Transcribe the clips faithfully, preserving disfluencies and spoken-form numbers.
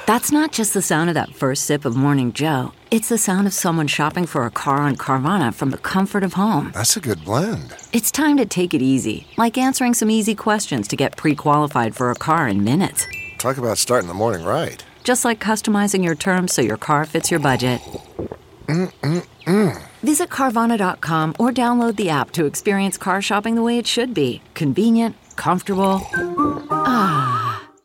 That's not just the sound of that first sip of Morning Joe. It's the sound of someone shopping for a car on Carvana from the comfort of home. That's a good blend. It's time to take it easy, like answering some easy questions to get pre-qualified for a car in minutes. Talk about starting the morning right. Just like customizing your terms so your car fits your budget. Mm-mm-mm. Visit Carvana dot com or download the app to experience car shopping the way it should be. Convenient, comfortable. Ah.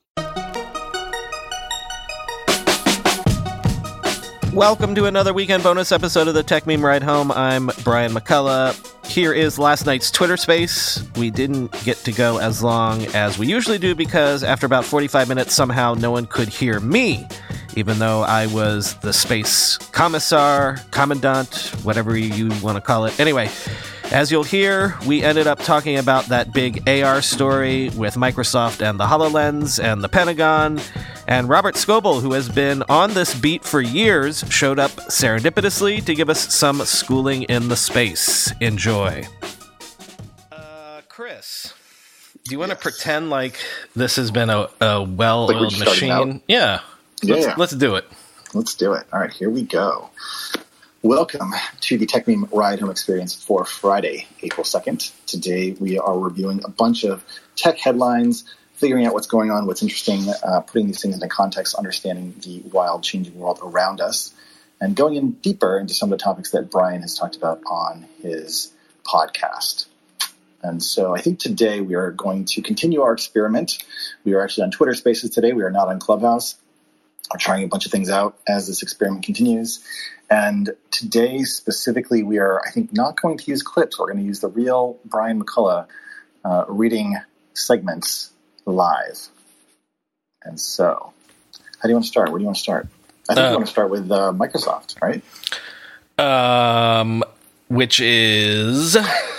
Welcome to another weekend bonus episode of the Tech Meme Ride Home. I'm Brian McCullough. Here is last night's Twitter Space. We didn't get to go as long as we usually do because after about forty-five minutes, somehow no one could hear me, even though I was the space commissar, commandant, whatever you want to call it. Anyway, as you'll hear, we ended up talking about that big A R story with Microsoft and the HoloLens and the Pentagon. And Robert Scoble, who has been on this beat for years, showed up serendipitously to give us some schooling in the space. Enjoy. Uh, Chris, do you want to yes. pretend like this has been a, a well-oiled like machine? Yeah. Yeah, let's, yeah. Let's do it. Let's do it. All right, here we go. Welcome to the Tech Meme Ride Home Experience for Friday, April second. Today we are reviewing a bunch of tech headlines, figuring out what's going on, what's interesting, uh, putting these things into context, understanding the wild, changing world around us, and going in deeper into some of the topics that Brian has talked about on his podcast. And so I think today we are going to continue our experiment. We are actually on Twitter Spaces today. We are not on Clubhouse. We're trying a bunch of things out as this experiment continues. And today specifically, we are, I think, not going to use clips. We're going to use the real Brian McCullough uh, reading segments live. And so, how do you want to start? Where do you want to start? I think uh, you want to start with uh, Microsoft, right? Um, which is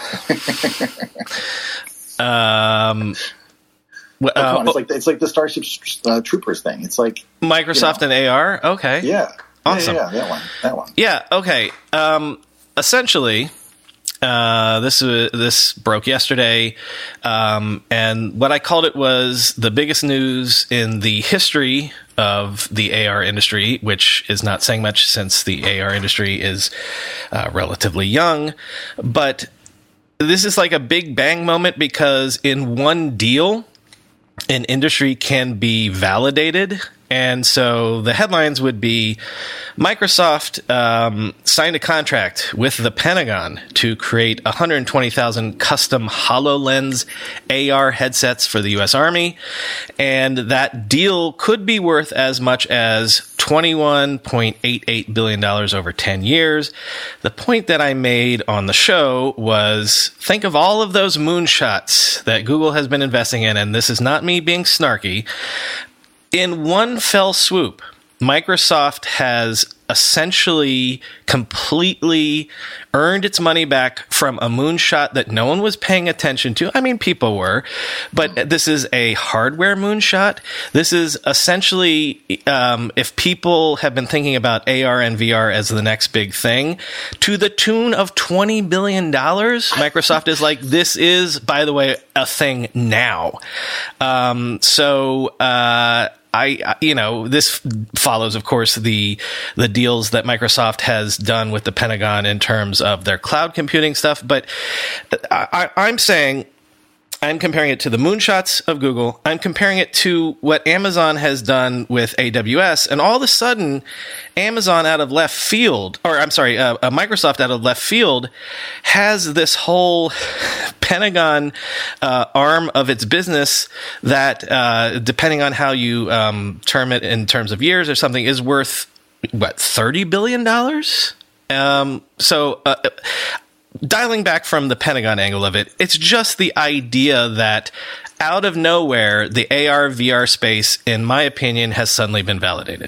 um, well, oh, come on. It's like it's like the Starship uh, Troopers thing. It's like Microsoft you know, and A R. Okay, yeah, awesome. Yeah, yeah, that one. That one. Yeah. Okay. Um, essentially. Uh, this uh, this broke yesterday, um, and what I called it was the biggest news in the history of the A R industry, which is not saying much since the A R industry is uh, relatively young. But this is like a big bang moment because in one deal, an industry can be validated. And so the headlines would be Microsoft um, signed a contract with the Pentagon to create one hundred twenty thousand custom HoloLens A R headsets for the U S Army. And that deal could be worth as much as twenty-one point eight eight billion dollars over ten years. The point that I made on the show was think of all of those moonshots that Google has been investing in, and this is not me being snarky. In one fell swoop, Microsoft has essentially completely earned its money back from a moonshot that no one was paying attention to. I mean, people were, but this is a hardware moonshot. This is essentially, um, if people have been thinking about A R and V R as the next big thing, to the tune of twenty billion dollars, Microsoft is like, this is, by the way, a thing now. Um, so, uh, I, you know, this follows, of course, the the deals that Microsoft has done with the Pentagon in terms of their cloud computing stuff. But I, I'm saying I'm comparing it to the moonshots of Google. I'm comparing it to what Amazon has done with A W S. And all of a sudden, Amazon out of left field, or I'm sorry, uh, uh, Microsoft out of left field has this whole Pentagon uh, arm of its business that, uh, depending on how you um, term it in terms of years or something, is worth, what, thirty billion dollars? Um, so, uh, dialing back from the Pentagon angle of it, it's just the idea that out of nowhere, the A R V R space, in my opinion, has suddenly been validated.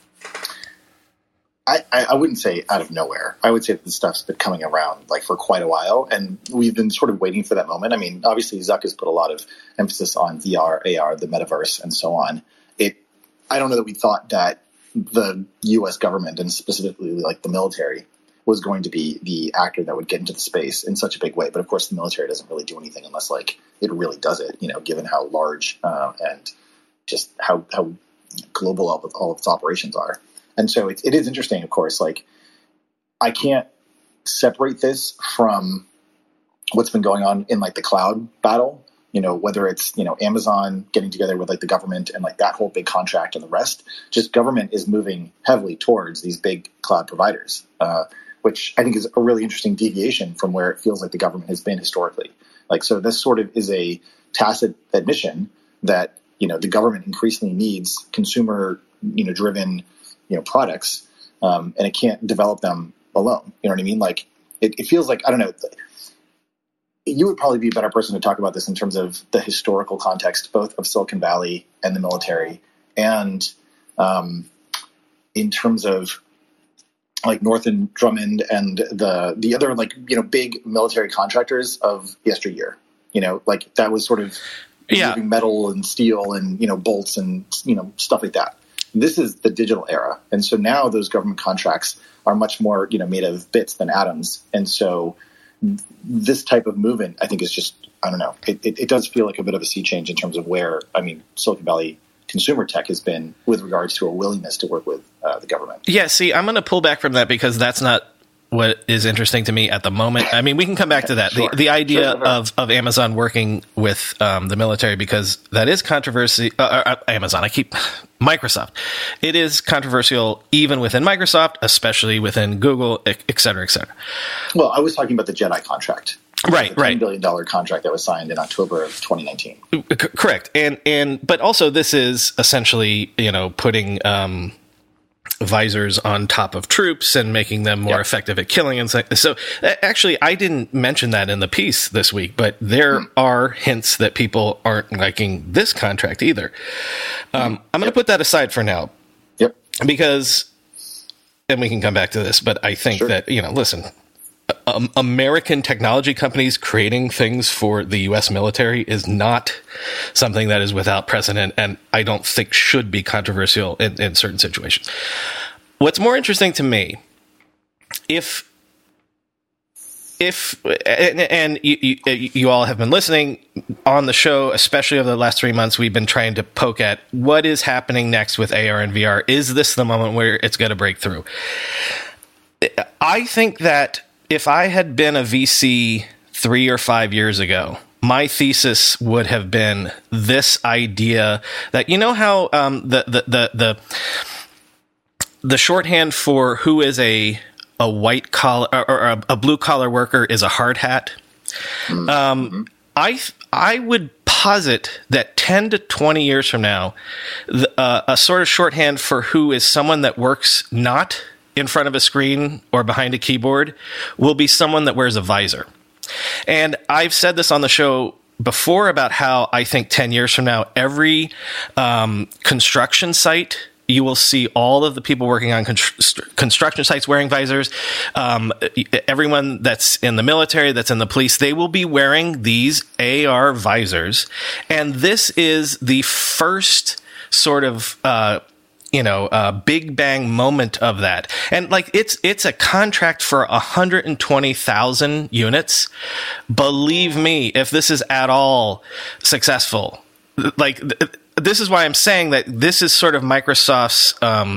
I, I wouldn't say out of nowhere. I would say that the stuff's been coming around like for quite a while, and we've been sort of waiting for that moment. I mean, obviously, Zuck has put a lot of emphasis on V R, A R, the metaverse, and so on. It, I don't know that we thought that the U S government, and specifically like the military, was going to be the actor that would get into the space in such a big way. But of course, the military doesn't really do anything unless like it really does it, you know, given how large uh, and just how, how global all of, all of its operations are. And so it, it is interesting, of course. Like, I can't separate this from what's been going on in like the cloud battle. You know, whether it's, you know, Amazon getting together with like the government and like that whole big contract and the rest, just government is moving heavily towards these big cloud providers, uh, which I think is a really interesting deviation from where it feels like the government has been historically. Like, so this sort of is a tacit admission that, you know, the government increasingly needs consumer, you know, driven, you know, products, um, and it can't develop them alone. You know what I mean? Like, it, it feels like, I don't know, you would probably be a better person to talk about this in terms of the historical context, both of Silicon Valley and the military, and um, in terms of like Northrop Grumman and the the other like, you know, big military contractors of yesteryear. You know, like that was sort of yeah. moving metal and steel and, you know, bolts and, you know, stuff like that. This is the digital era, and so now those government contracts are much more, you know, made of bits than atoms, and so this type of movement, I think, is just, I don't know, it, it, it does feel like a bit of a sea change in terms of where, I mean, Silicon Valley consumer tech has been with regards to a willingness to work with uh, the government. Yeah, see, I'm going to pull back from that because that's not what is interesting to me at the moment. I mean, we can come back to that. Sure. The, the idea sure, sure. of, of Amazon working with um, the military, because that is controversy. Uh, uh, Amazon, I keep Microsoft. It is controversial even within Microsoft, especially within Google, et cetera, et cetera. Well, I was talking about the Jedi contract. Right, the right. ten billion dollars contract that was signed in October of twenty nineteen. C- correct. And, and, but also this is essentially, you know, putting, um, visors on top of troops and making them more yep. effective at killing. And so, so actually, I didn't mention that in the piece this week, but there mm. are hints that people aren't liking this contract either. Um, I'm going to yep. put that aside for now. Yep. Because, and we can come back to this, but I think sure. that, you know, listen, um, American technology companies creating things for the U S military is not something that is without precedent, and I don't think should be controversial in, in certain situations. What's more interesting to me, if if and, and you, you, you all have been listening on the show, especially over the last three months, we've been trying to poke at what is happening next with A R and V R. Is this the moment where it's going to break through? I think that if I had been a V C three or five years ago, my thesis would have been this idea that, you know how um, the, the the the the shorthand for who is a a white collar or, or a, a blue collar worker is a hard hat. Mm-hmm. Um, I I would posit that ten to twenty years from now, the, uh, a sort of shorthand for who is someone that works not in front of a screen or behind a keyboard will be someone that wears a visor. And I've said this on the show before about how I think ten years from now, every um, construction site, you will see all of the people working on constr- construction sites wearing visors. Um, everyone that's in the military, that's in the police, they will be wearing these A R visors. And this is the first sort of uh you know, uh, big bang moment of that. And like, it's, it's a contract for one hundred twenty thousand units. Believe me, if this is at all successful, like th- this is why I'm saying that this is sort of Microsoft's, um,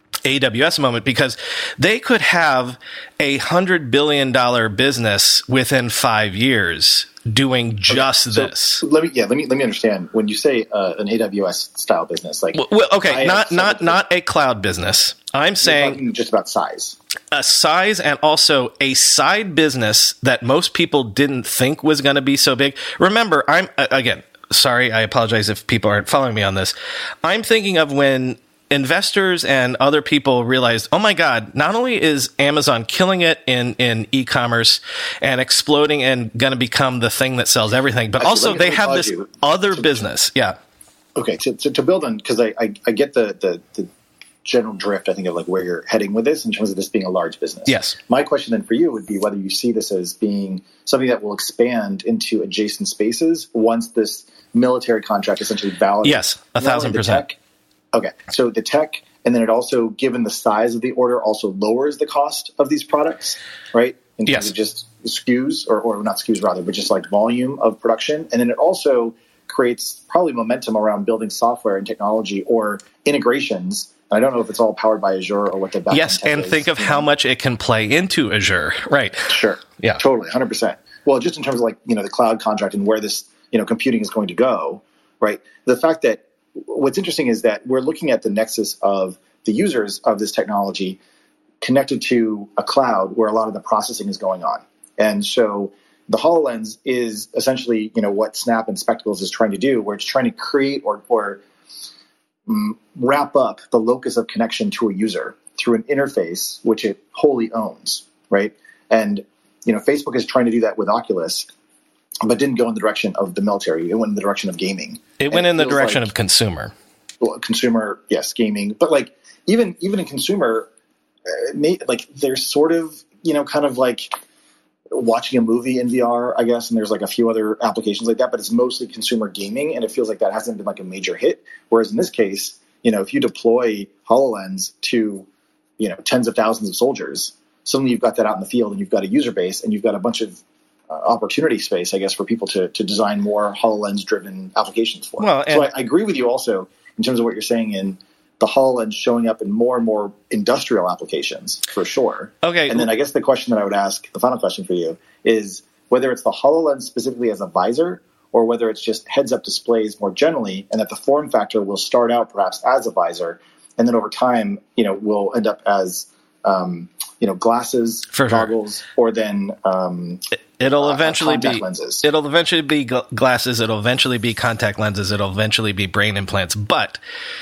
A W S moment, because they could have a hundred billion dollar business within five years doing just okay, so this. Let me, yeah, let me, let me understand. When you say uh, an A W S style business, like, well, well okay, I not, not, not a cloud business. I'm saying just about size, a size, and also a side business that most people didn't think was going to be so big. Remember, I'm, again, sorry, I apologize if people aren't following me on this. I'm thinking of when investors and other people realized, oh my God, not only is Amazon killing it in, in e-commerce and exploding and going to become the thing that sells everything, but Actually, also me, they have this you. other to, business. Yeah. Okay. To, to, to build on, because I, I, I get the, the, the general drift, I think, of like where you're heading with this in terms of this being a large business. Yes. My question then for you would be whether you see this as being something that will expand into adjacent spaces once this military contract essentially validates. Yes, a thousand percent. Tech. Okay, so the tech, and then it also, given the size of the order, also lowers the cost of these products, right? In terms yes. of just S K Us, or, or not S K Us rather, but just like volume of production. And then it also creates probably momentum around building software and technology or integrations. I don't know if it's all powered by Azure or what the backend yes, tech and is, think of you how know. much it can play into Azure, right? Sure. Yeah. Totally. one hundred percent. Well, just in terms of like, you know, the cloud contract and where this, you know, computing is going to go, right? The fact that what's interesting is that we're looking at the nexus of the users of this technology connected to a cloud where a lot of the processing is going on. And so the HoloLens is essentially, you know, what Snap and Spectacles is trying to do, where it's trying to create or, or um, wrap up the locus of connection to a user through an interface, which it wholly owns, right? And, you know, Facebook is trying to do that with Oculus, but didn't go in the direction of the military. It went in the direction of gaming. It went and in the feels direction like, of consumer. well, consumer, yes, gaming. But like even even in consumer, uh, may, like there's sort of, you know, kind of like watching a movie in V R, I guess, and there's like a few other applications like that, but it's mostly consumer gaming, and it feels like that hasn't been like a major hit. Whereas in this case, you know, if you deploy HoloLens to, you know, tens of thousands of soldiers, suddenly you've got that out in the field, and you've got a user base, and you've got a bunch of uh, opportunity space, I guess, for people to to design more HoloLens-driven applications for. Well, and- so I, I agree with you also in terms of what you're saying in the HoloLens showing up in more and more industrial applications, for sure. Okay. And then I guess the question that I would ask, the final question for you, is whether it's the HoloLens specifically as a visor or whether it's just heads-up displays more generally, and that the form factor will start out perhaps as a visor, and then over time, you know, will end up as, um, you know, glasses, For sure. goggles, or then um, It'll uh, eventually contact be lenses. It'll eventually be gl- glasses. It'll eventually be contact lenses. It'll eventually be brain implants. But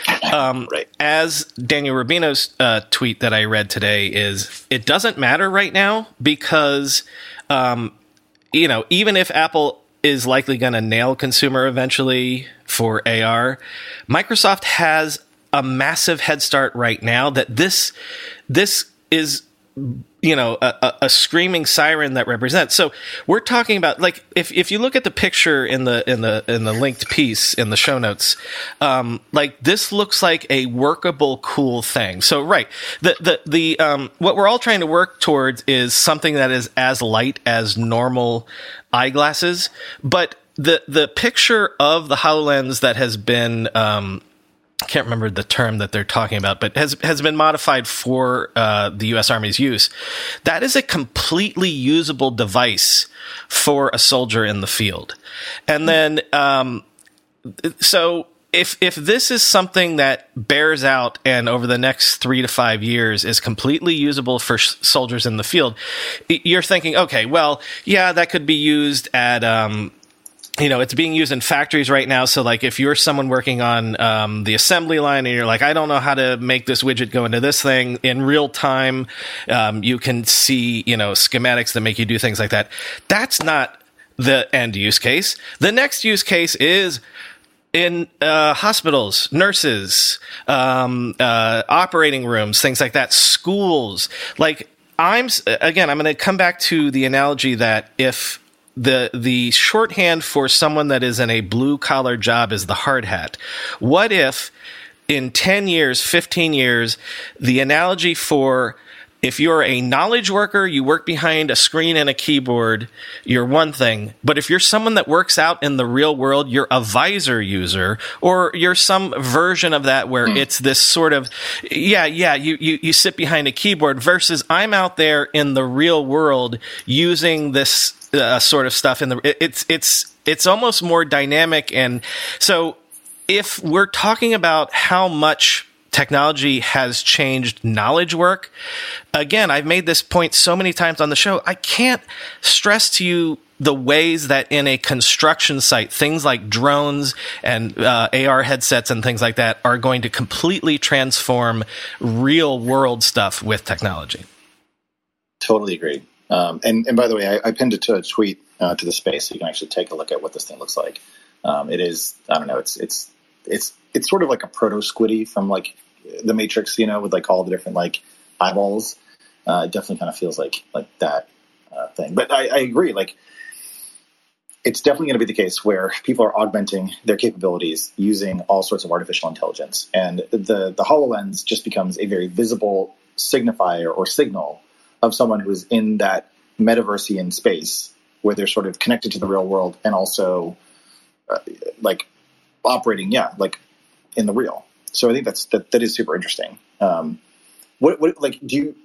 um, Right. as Daniel Rubino's uh, tweet that I read today is, it doesn't matter right now because, um, you know, even if Apple is likely going to nail consumer eventually for A R, Microsoft has a massive head start right now that this this is, you know, a, a screaming siren that represents. So we're talking about, like, if, if you look at the picture in the in the in the linked piece in the show notes, um, like this looks like a workable, cool thing. So right, the the the um, what we're all trying to work towards is something that is as light as normal eyeglasses, but the the picture of the HoloLens that has been um, I can't remember the term that they're talking about, but has has been modified for uh, the U S Army's use. That is a completely usable device for a soldier in the field. And then, um, so if if this is something that bears out and over the next three to five years is completely usable for sh- soldiers in the field, you're thinking, okay, well, yeah, that could be used at um, you know, it's being used in factories right now. So like if you're someone working on um, the assembly line and you're like, I don't know how to make this widget go into this thing in real time, um, you can see, you know, schematics that make you do things like that. That's not the end use case. The next use case is in uh, hospitals, nurses, um, uh, operating rooms, things like that, schools. Like I'm, again, I'm going to come back to the analogy that if The the shorthand for someone that is in a blue collar job is the hard hat. What if in ten years, fifteen years, the analogy for if you're a knowledge worker, you work behind a screen and a keyboard, you're one thing. But if you're someone that works out in the real world, you're a visor user, or you're some version of that where mm. it's this sort of, yeah, yeah, you, you, you sit behind a keyboard versus I'm out there in the real world using this Uh, sort of stuff in the it, it's it's it's almost more dynamic. And so if we're talking about how much technology has changed knowledge work, again, I've made this point so many times on the show, I can't stress to you the ways that in a construction site, things like drones and uh, A R headsets and things like that are going to completely transform real world stuff with technology. Totally agree. Um, and, and by the way, I, I pinned it to a tweet uh, to the space, so you can actually take a look at what this thing looks like. Um, it is, I don't know, it's it's it's it's sort of like a proto Squiddy from like the Matrix, you know, with like all the different like eyeballs. Uh, it definitely kind of feels like like that uh, thing. But I, I agree, like it's definitely going to be the case where people are augmenting their capabilities using all sorts of artificial intelligence, and the the HoloLens just becomes a very visible signifier or signal of someone who is in that metaversian space where they're sort of connected to the real world and also uh, like operating, yeah, like in the real. So I think that's that that is super interesting. Um, what what like do you?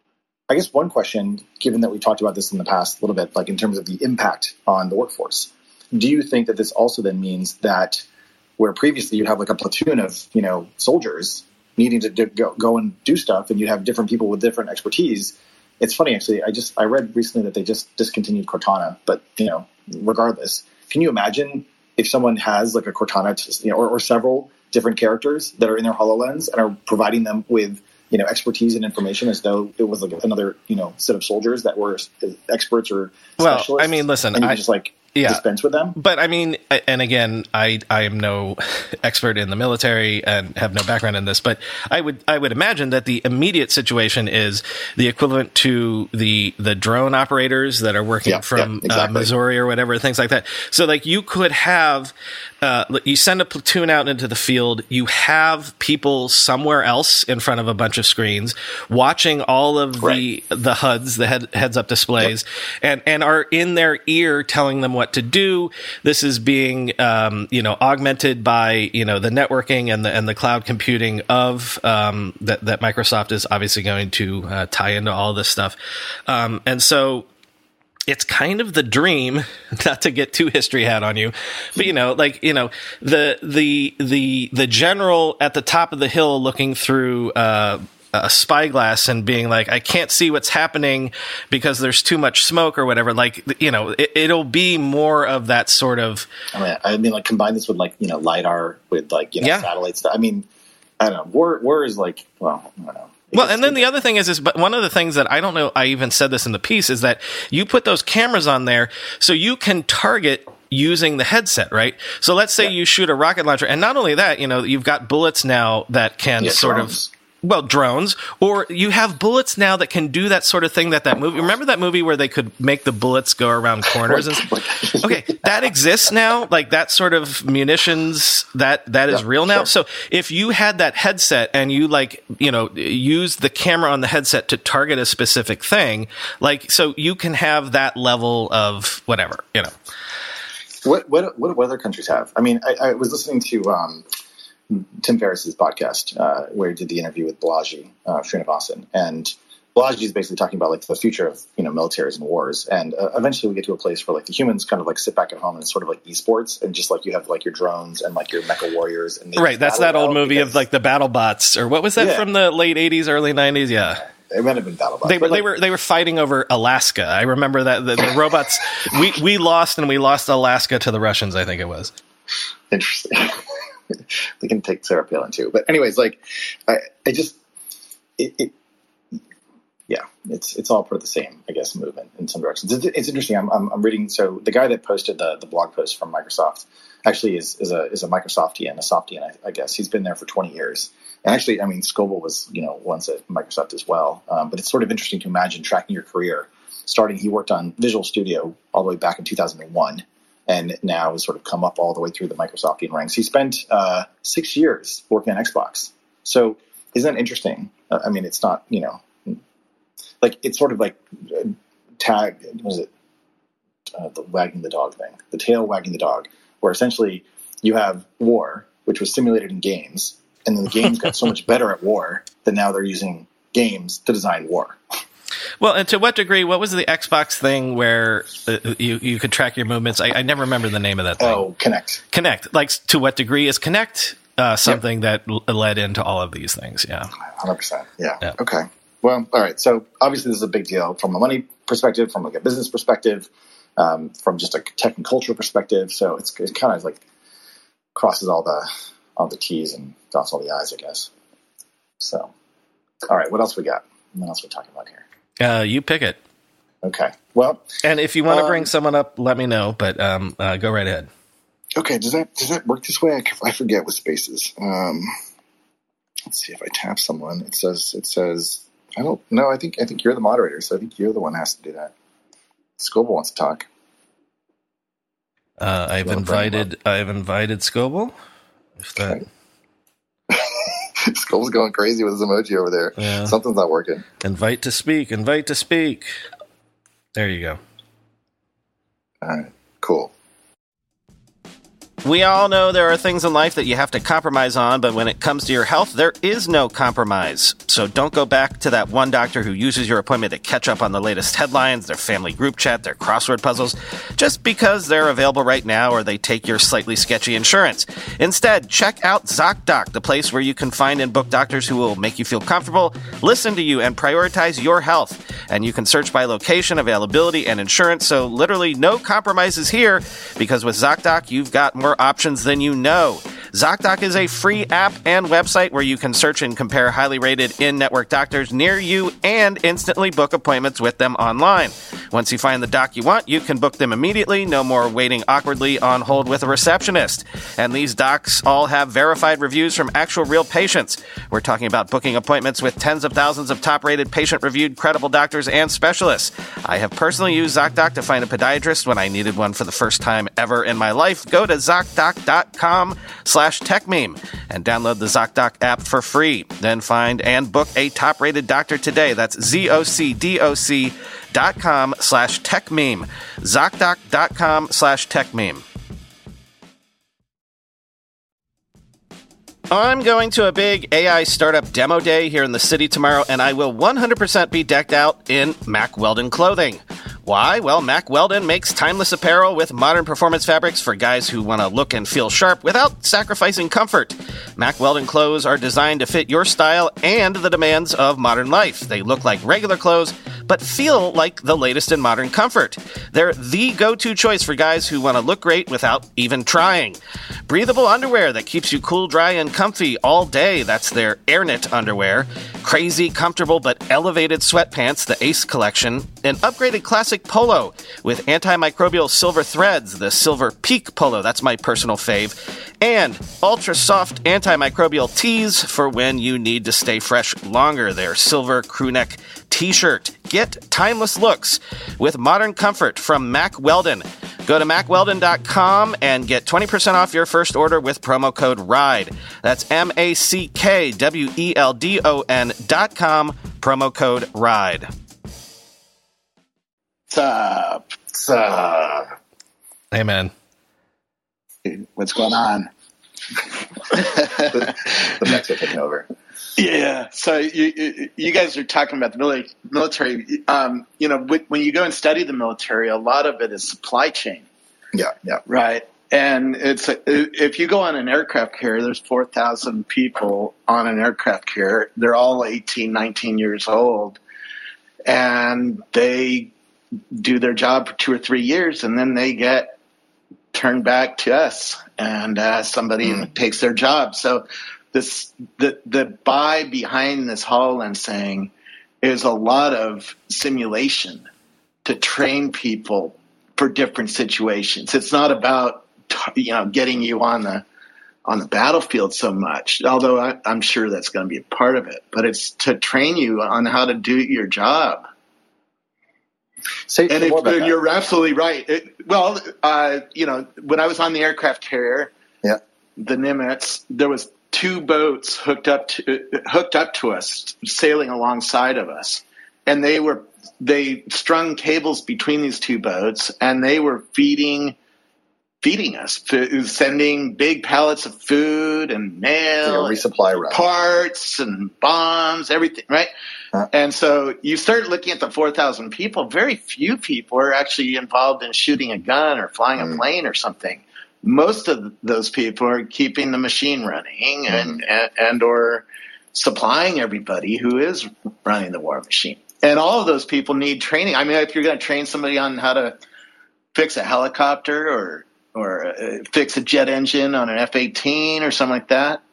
I guess one question, given that we talked about this in the past a little bit, like in terms of the impact on the workforce, do you think that this also then means that where previously you'd have like a platoon of, you know, soldiers needing to do, go, go and do stuff, and you'd have different people with different expertise? It's funny, actually. I just I read recently that they just discontinued Cortana, but you know, regardless, can you imagine if someone has like a Cortana, you know, or, or several different characters that are in their HoloLens and are providing them with, you know, expertise and information as though it was like another, you know, set of soldiers that were experts or specialists? Well, I mean, listen, and you I just like yeah. dispense with them. But I mean, and again, I I am no expert in the military and have no background in this, but I would I would imagine that the immediate situation is the equivalent to the the drone operators that are working Yeah, from yeah, exactly. uh, Missouri or whatever, things like that. So like you could have. Uh, you send a platoon out into the field. You have people somewhere else in front of a bunch of screens watching all of Right. the the H U Ds, the head, heads-up displays, Yep. and and are in their ear telling them what to do. This is being um, you know augmented by you know the networking and the and the cloud computing of um, that that Microsoft is obviously going to uh, tie into all this stuff, um, and so. It's kind of the dream, not to get too history hat on you, but you know, like, you know, the, the, the, the general at the top of the hill looking through, uh, a spyglass and being like, I can't see what's happening because there's too much smoke or whatever. Like, you know, it, it'll be more of that sort of. I mean, I mean, like combine this with like, you know, LiDAR with like, you know, Yeah. satellite stuff. I mean, I don't know. War, war is like, well, I don't know. Well, and then the other thing is, is, but one of the things that I don't know, I even said this in the piece, is that you put those cameras on there so you can target using the headset, right? So let's say Yeah. you shoot a rocket launcher, and not only that, you know, you've got bullets now that can Yeah, sort drones. of. Well, drones, or you have bullets now that can do that sort of thing that that movie, remember that movie where they could make the bullets go around corners? And, okay, that exists now, like that sort of munitions, that, that is Yeah, real now. sure. So if you had that headset and you like, you know, use the camera on the headset to target a specific thing, like, so you can have that level of whatever, you know. What what what do other countries have? I mean, I, I was listening to um, Tim Ferriss's podcast uh, where he did the interview with Balaji uh, Srinivasan, and Balaji is basically talking about like the future of you know militaries and wars, and uh, eventually we get to a place where like the humans kind of like sit back at home and it's sort of like esports, and just like you have like your drones and like your mecha warriors, and they Right, just that's battle that old it out movie because- of like the battle bots, or what was that Yeah. from the late eighties, early nineties? Yeah. It might have been BattleBots. They were but, they like, were they were fighting over Alaska. I remember that the, the robots we we lost and we lost Alaska to the Russians. I think it was. interesting. We can take Sarah Palin too, but anyways, like I, I just it, it yeah, it's it's all part of the same, I guess, movement in some directions. It's, it's interesting. I'm, I'm I'm reading. So the guy that posted the the blog post from Microsoft actually is is a is a Microsoftian, a Softian, I, I guess. He's been there for twenty years. And actually, I mean, Scoble was, you know, once at Microsoft as well. Um, but it's sort of interesting to imagine tracking your career. Starting, he worked on Visual Studio all the way back in two thousand one, and now has sort of come up all the way through the Microsoftian ranks. He spent uh, six years working on Xbox. So isn't that interesting? Uh, I mean, it's not, you know, like it's sort of like uh, tag, what was it? Uh, the wagging the dog thing, the tail wagging the dog, where essentially you have war, which was simulated in games. And then the games got so much better at war that now they're using games to design war. Well, and to what degree? What was the Xbox thing where uh, you you could track your movements? I, I never remember the name of that thing. Oh, Kinect. Kinect. Like, to what degree is Kinect uh, something yep. that l- led into all of these things? Yeah, one hundred percent. Yeah. yeah. Okay. Well, all right. So obviously, this is a big deal from a money perspective, from like a business perspective, um, from just a tech and culture perspective. So it's it kind of like crosses all the all the T's and dots all the I's, I guess. So, all right. What else we got? What else are we talking about here? Uh, you pick it. Okay. Well, and if you want to um, bring someone up, let me know. But um, uh, go right ahead. Okay. Does that does that work this way? I, I forget with spaces. Um, let's see if I tap someone. It says it says I don't know. I think I think you're the moderator, so I think you're the one who has to do that. Scoble wants to talk. Uh, I've invited I've invited Scoble. If that. Okay. Scoble's going crazy with his emoji over there. Yeah. Something's not working. Invite to speak. Invite to speak. There you go. All right. Cool. We all know there are things in life that you have to compromise on, but when it comes to your health, there is no compromise. So don't go back to that one doctor who uses your appointment to catch up on the latest headlines, their family group chat, their crossword puzzles, just because they're available right now or they take your slightly sketchy insurance. Instead, check out ZocDoc, the place where you can find and book doctors who will make you feel comfortable, listen to you, and prioritize your health. And you can search by location, availability, and insurance, so literally no compromises here, because with ZocDoc, you've got more options than you know. ZocDoc is a free app and website where you can search and compare highly rated in-network doctors near you and instantly book appointments with them online. Once you find the doc you want, you can book them immediately. No more waiting awkwardly on hold with a receptionist. And these docs all have verified reviews from actual real patients. We're talking about booking appointments with tens of thousands of top-rated, patient-reviewed, credible doctors and specialists. I have personally used ZocDoc to find a podiatrist when I needed one for the first time ever in my life. Go to ZocDoc.com slash TechMeme and download the ZocDoc app for free. Then find and book a top-rated doctor today. That's Z-O-C-D-O-C dot com slash TechMeme. ZocDoc.com slash TechMeme. I'm going to a big A I startup demo day here in the city tomorrow, and I will one hundred percent be decked out in Mack Weldon clothing. Why? Well, Mack Weldon makes timeless apparel with modern performance fabrics for guys who want to look and feel sharp without sacrificing comfort. Mack Weldon clothes are designed to fit your style and the demands of modern life. They look like regular clothes, but feel like the latest in modern comfort. They're the go-to choice for guys who want to look great without even trying. Breathable underwear that keeps you cool, dry, and comfy all day. That's their AirKnit underwear. Crazy, comfortable, but elevated sweatpants, the Ace collection. An upgraded classic polo with antimicrobial silver threads, the Silver Peak polo. That's my personal fave. And ultra-soft antimicrobial tees for when you need to stay fresh longer. Their silver crewneck t-shirt. Get timeless looks with modern comfort from Mack Weldon. Go to Mack Weldon dot com and get twenty percent off your first order with promo code RIDE. That's M A C K W E L D O N dot com, promo code RIDE. What's up? What's up? Hey, man. What's going on? the, the Mets are taking over. Yeah. So you you guys are talking about the military. Um, you know, when you go and study the military, a lot of it is supply chain. Yeah. Yeah. Right. And it's if you go on an aircraft carrier, there's four thousand people on an aircraft carrier. They're all eighteen, nineteen years old, and they do their job for two or three years, and then they get turned back to us, and uh, somebody mm. takes their job. So this the the buy behind this HoloLens thing is a lot of simulation to train people for different situations. It's not about you know getting you on the on the battlefield so much, although I, I'm sure that's going to be a part of it. But it's to train you on how to do your job. Say and more it, about you're that. absolutely right. It, well, uh, you know, when I was on the aircraft carrier, yeah, the Nimitz, there was two boats hooked up to uh, hooked up to us, sailing alongside of us, and they were they strung cables between these two boats, and they were feeding feeding us, sending big pallets of food and mail, like a resupply run, parts and bombs, everything, right? Huh. And so you start looking at the four thousand people, very few people are actually involved in shooting a gun or flying mm. a plane or something. Most of those people are keeping the machine running mm. and, and, and or supplying everybody who is running the war machine. And all of those people need training. I mean, if you're going to train somebody on how to fix a helicopter or or uh, fix a jet engine on an F eighteen or something like that,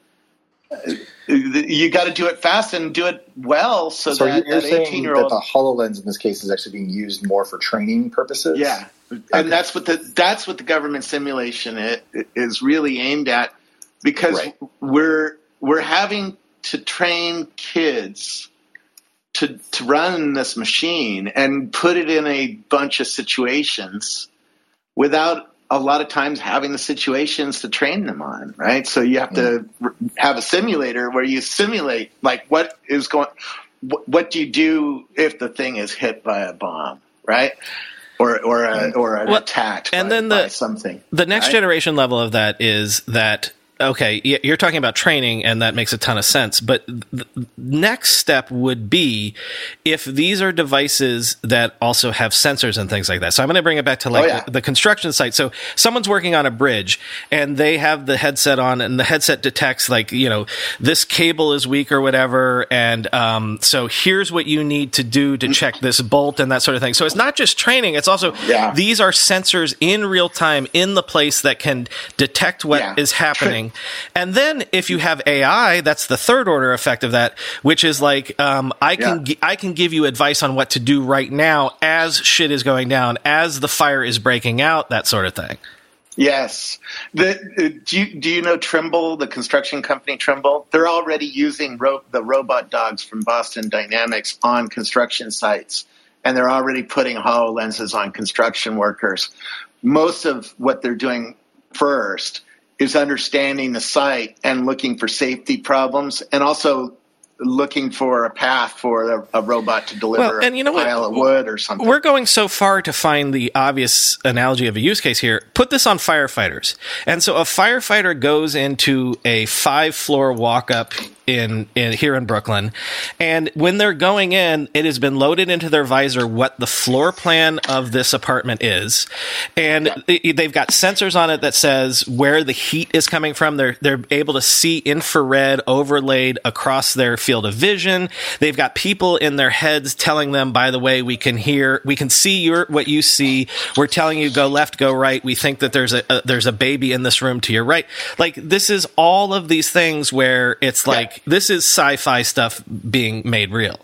you got to do it fast and do it well. So, so that you're that saying eighteen-year-old, that the HoloLens in this case is actually being used more for training purposes? Yeah, okay. And that's what the that's what the government simulation it, it is really aimed at, because right. we're we're having to train kids to to run this machine and put it in a bunch of situations without a lot of times having the situations to train them on, right? So you have to mm. have a simulator where you simulate, like, what is going, what, what do you do if the thing is hit by a bomb, right? or or a, or an well, attacked and by, then the, by something. The next right? generation level of that is that, okay, you're talking about training, and that makes a ton of sense. But the next step would be if these are devices that also have sensors and things like that. So I'm going to bring it back to like oh, yeah. the, the construction site. So someone's working on a bridge, and they have the headset on, and the headset detects like, you know, this cable is weak or whatever. And um, so here's what you need to do to check this bolt and that sort of thing. So it's not just training. It's also, yeah. these are sensors in real time in the place that can detect what yeah. is happening. And then if you have A I, that's the third order effect of that, which is like, um, I can, yeah. I can give you advice on what to do right now as shit is going down, as the fire is breaking out, that sort of thing. Yes. The, uh, do you, do you know Trimble, the construction company Trimble? They're already using ro- the robot dogs from Boston Dynamics on construction sites, and they're already putting HoloLenses on construction workers. Most of what they're doing first is understanding the site and looking for safety problems, and also looking for a path for a, a robot to deliver well, and you know a pile what? of wood or something. We're going so far to find the obvious analogy of a use case here. Put this on firefighters. And so a firefighter goes into a five-floor walk-up in, in here in Brooklyn, and when they're going in, it has been loaded into their visor what the floor plan of this apartment is, and yeah. they've got sensors on it that says where the heat is coming from. They're they're able to see infrared overlaid across their field of vision. They've got people in their heads telling them, by the way, we can hear, we can see your what you see. We're telling you go left, go right. We think that there's a, a there's a baby in this room to your right. Like, this is all of these things where it's like, yeah. this is sci-fi stuff being made real.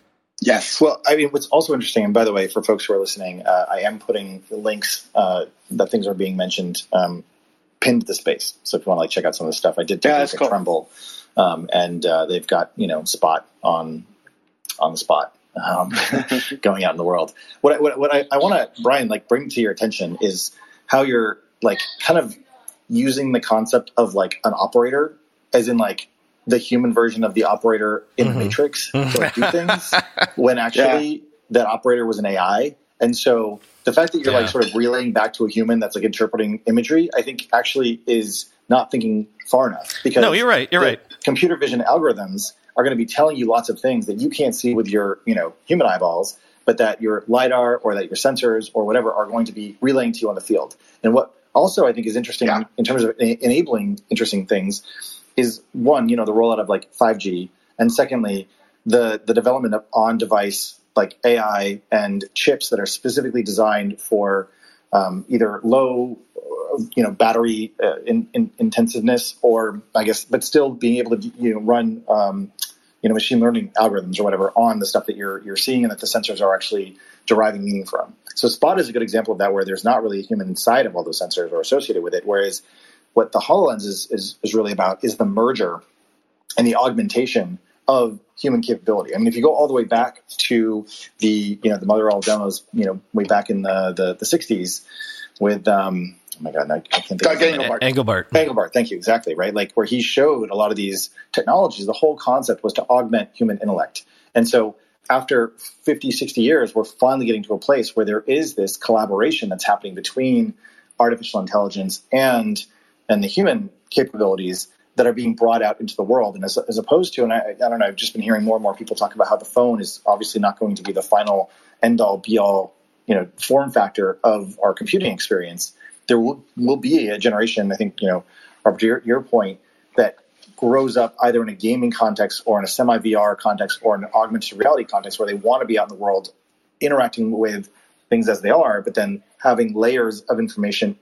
Yes. Well, I mean, what's also interesting, and by the way, for folks who are listening, uh, I am putting the links uh, that things are being mentioned um, pinned to the space. So if you want to like check out some of the stuff, I did take yeah, a look at cool. Trimble, um, and uh, they've got, you know, Spot on on the spot um, going out in the world. What I, what, what I, I want to, Brian, like bring to your attention is how you're like kind of using the concept of like an operator, as in like the human version of the operator in mm-hmm. Matrix to like, do things, when actually yeah. that operator was an A I. And so the fact that you're yeah. like sort of relaying back to a human that's like interpreting imagery, I think actually is not thinking far enough. Because no, you're right. You're right. Computer vision algorithms are going to be telling you lots of things that you can't see with your, you know, human eyeballs, but that your LiDAR or that your sensors or whatever are going to be relaying to you on the field. And what also I think is interesting yeah. in terms of enabling interesting things is, one, you know, the rollout of like five G, and secondly, the the development of on-device like A I and chips that are specifically designed for um, either low, you know, battery uh, in, in intensiveness, or I guess, but still being able to, you know, run, um, you know, machine learning algorithms or whatever on the stuff that you're you're seeing and that the sensors are actually deriving meaning from. So Spot is a good example of that, where there's not really a human inside of all those sensors or associated with it, whereas what the HoloLens is, is, is really about is the merger and the augmentation of human capability. I mean, if you go all the way back to the, you know, the Motorola demos, you know, way back in the, the, the sixties with, um, oh my God, I, I can't think Doug of it. Engelbart. Engelbart. Engelbart, thank you, exactly, right? Like where he showed a lot of these technologies, the whole concept was to augment human intellect. And so after fifty, sixty years, we're finally getting to a place where there is this collaboration that's happening between artificial intelligence and and the human capabilities that are being brought out into the world. And as, as opposed to, and I, I don't know, I've just been hearing more and more people talk about how the phone is obviously not going to be the final end-all, be-all, you know, form factor of our computing experience. There will, will be a generation, I think, you know, Robert, to your, your point, that grows up either in a gaming context or in a semi-V R context or an augmented reality context, where they want to be out in the world interacting with things as they are, but then having layers of information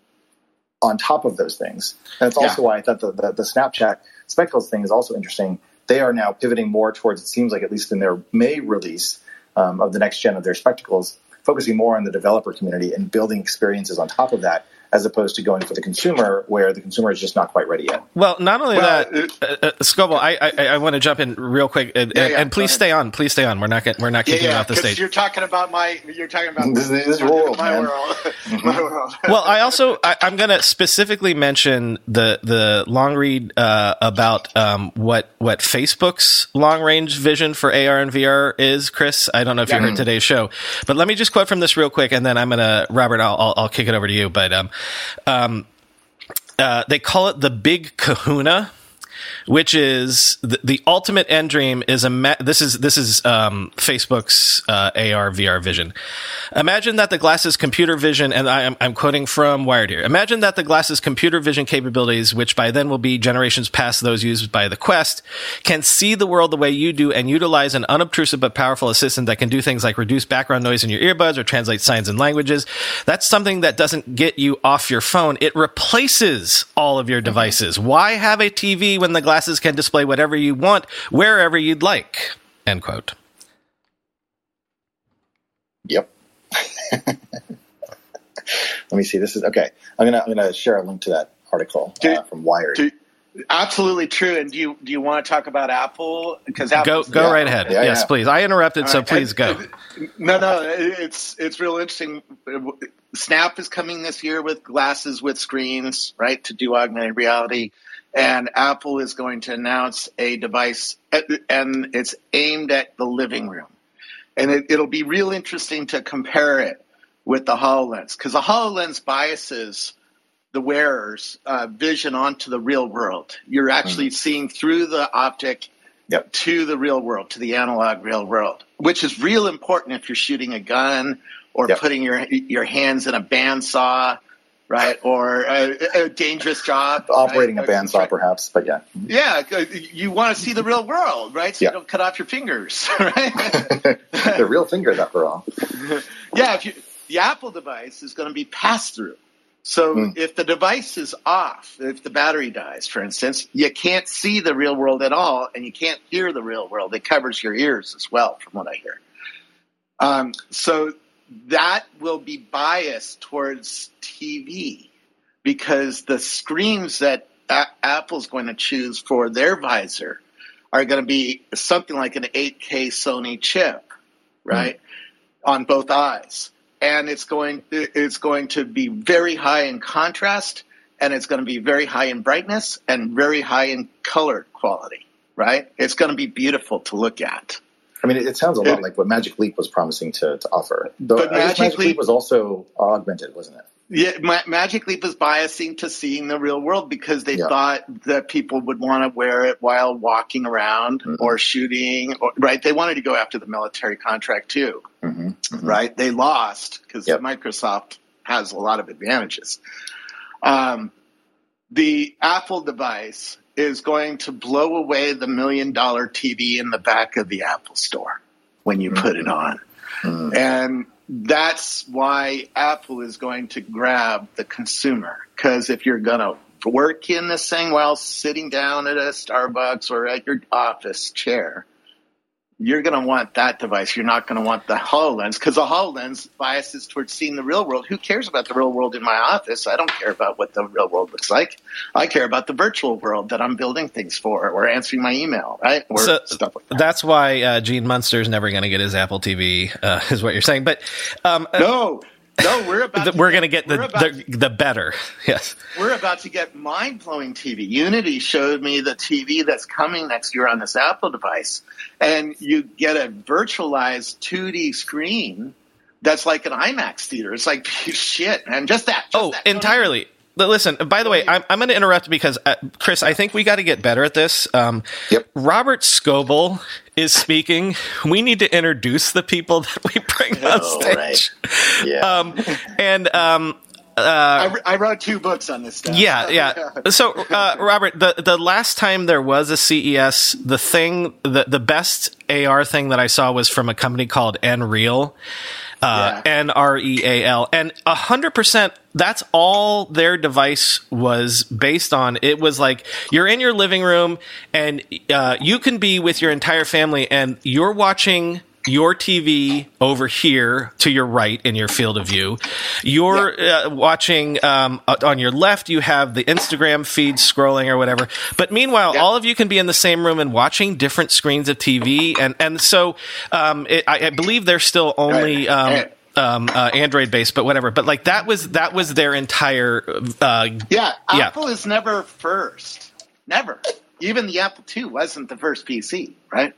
on top of those things. And it's also yeah. why I thought the, the, the Snapchat Spectacles thing is also interesting. They are now pivoting more towards, it seems like, at least in their May release um, of the next gen of their spectacles, focusing more on the developer community and building experiences on top of that, as opposed to going for the consumer, where the consumer is just not quite ready yet. Well, not only Well, that, uh, uh, Scoble, I, I I want to jump in real quick, and, Yeah, yeah, and please stay on. Please stay on. We're not get, we're not Yeah, kicking you yeah, off the because stage. you're talking about my, you're talking about This is- this is your world, my man. world, my world. Well, I also I, I'm going to specifically mention the the long read uh, about um, what what Facebook's long range vision for A R and V R is. Chris, I don't know if you heard today's show, but let me just quote from this real quick, and then I'm going to Robert. I'll, I'll I'll kick it over to you. But um, um, uh, they call it the Big Kahuna, which is the, the ultimate end dream. Is a ma- this is this is um, Facebook's uh, A R V R vision. Imagine that the glasses' computer vision, and I am I'm quoting from Wired here. Imagine that the glasses' computer vision capabilities, which by then will be generations past those used by the Quest, can see the world the way you do and utilize an unobtrusive but powerful assistant that can do things like reduce background noise in your earbuds or translate signs and languages. That's something that doesn't get you off your phone. It replaces all of your devices. Why have a T V when the glasses can display whatever you want, wherever you'd like? End quote. Yep. Let me see. This is okay. I'm gonna I'm gonna share a link to that article Do- uh, from Wired. Do- Absolutely true. And do you do you want to talk about Apple? Because Go go right ahead. Yeah, yes, yeah. please. I interrupted, so All right. please And- go. No, no, it's it's real interesting. Snap is coming this year with glasses with screens, right, to do augmented reality, and Apple is going to announce a device, and it's aimed at the living room, and it, it'll be real interesting to compare it with the HoloLens, because the HoloLens biases the wearer's uh, vision onto the real world. You're actually mm-hmm. seeing through the optic Yep. to the real world, to the analog real world, which is real important if you're shooting a gun or Yep. putting your your hands in a bandsaw, right, or a, a dangerous job. Operating right? a bandsaw, perhaps, but yeah. Yeah, you want to see the real world, right? So Yeah. you don't cut off your fingers, right? The real fingers, after all. Yeah, if you, the Apple device is going to be pass-through. So Mm. if the device is off, if the battery dies, for instance, you can't see the real world at all, and you can't hear the real world. It covers your ears as well, from what I hear. Um, so that will be biased towards T V, because the screens that a- Apple's going to choose for their visor are going to be something like an eight K Sony chip, right, mm. on both eyes. And it's going it's going to be very high in contrast, and it's going to be very high in brightness and very high in color quality, right? It's going to be beautiful to look at. I mean, it, it sounds a lot It- like what Magic Leap was promising to, to offer. Though, But I guess Magic Magic Leap Leap- was also augmented, wasn't it? Yeah, Ma- Magic Leap is biasing to seeing the real world because they Yeah. thought that people would want to wear it while walking around Mhm. or shooting, or, right? They wanted to go after the military contract too. Mm-hmm. Mm-hmm. Right? They lost because Yep. Microsoft has a lot of advantages. Um, the Apple device is going to blow away the million dollar T V in the back of the Apple store when you put it on. Mm-hmm. And that's why Apple is going to grab the consumer. Because if you're going to work in this thing while sitting down at a Starbucks or at your office chair, you're going to want that device. You're not going to want the HoloLens, because the HoloLens biases towards seeing the real world. Who cares about the real world in my office? I don't care about what the real world looks like. I care about the virtual world that I'm building things for, or answering my email, right? Or So stuff like that. that's why uh, Gene Munster's never going to get his Apple T V, uh, is what you're saying. But um, No, no, we're about. th- to we're going to get the, we're about the the better. Yes. We're about to get mind-blowing T V. Unity showed me the T V that's coming next year on this Apple device, and you get a virtualized two D screen that's like an IMAX theater. It's like shit, man. Just that. Just Oh, that. entirely. But listen, by the way, I'm, I'm going to interrupt because, uh, Chris, I think we got to get better at this. Um, Yep. Robert Scoble is speaking. We need to introduce the people that we bring on Oh, stage. right. Yeah. Um, and um, I, re- I wrote two books on this stuff. yeah, yeah. So, uh, Robert, the, the last time there was a C E S, the thing, the, the best A R thing that I saw was from a company called Nreal. Uh, Yeah. N R E A L. And a hundred percent, that's all their device was based on. It was like, you're in your living room and uh, you can be with your entire family and you're watching your T V over here to your right in your field of view. You're uh, watching um, on your left, you have the Instagram feed scrolling or whatever. But meanwhile, yeah. all of you can be in the same room and watching different screens of T V. And, and so um, it, I, I believe they're still only um, um, uh, Android based, but whatever. But like that was that was their entire. Uh, yeah, yeah, Apple is never first. Never. Even the Apple two wasn't the first P C, right?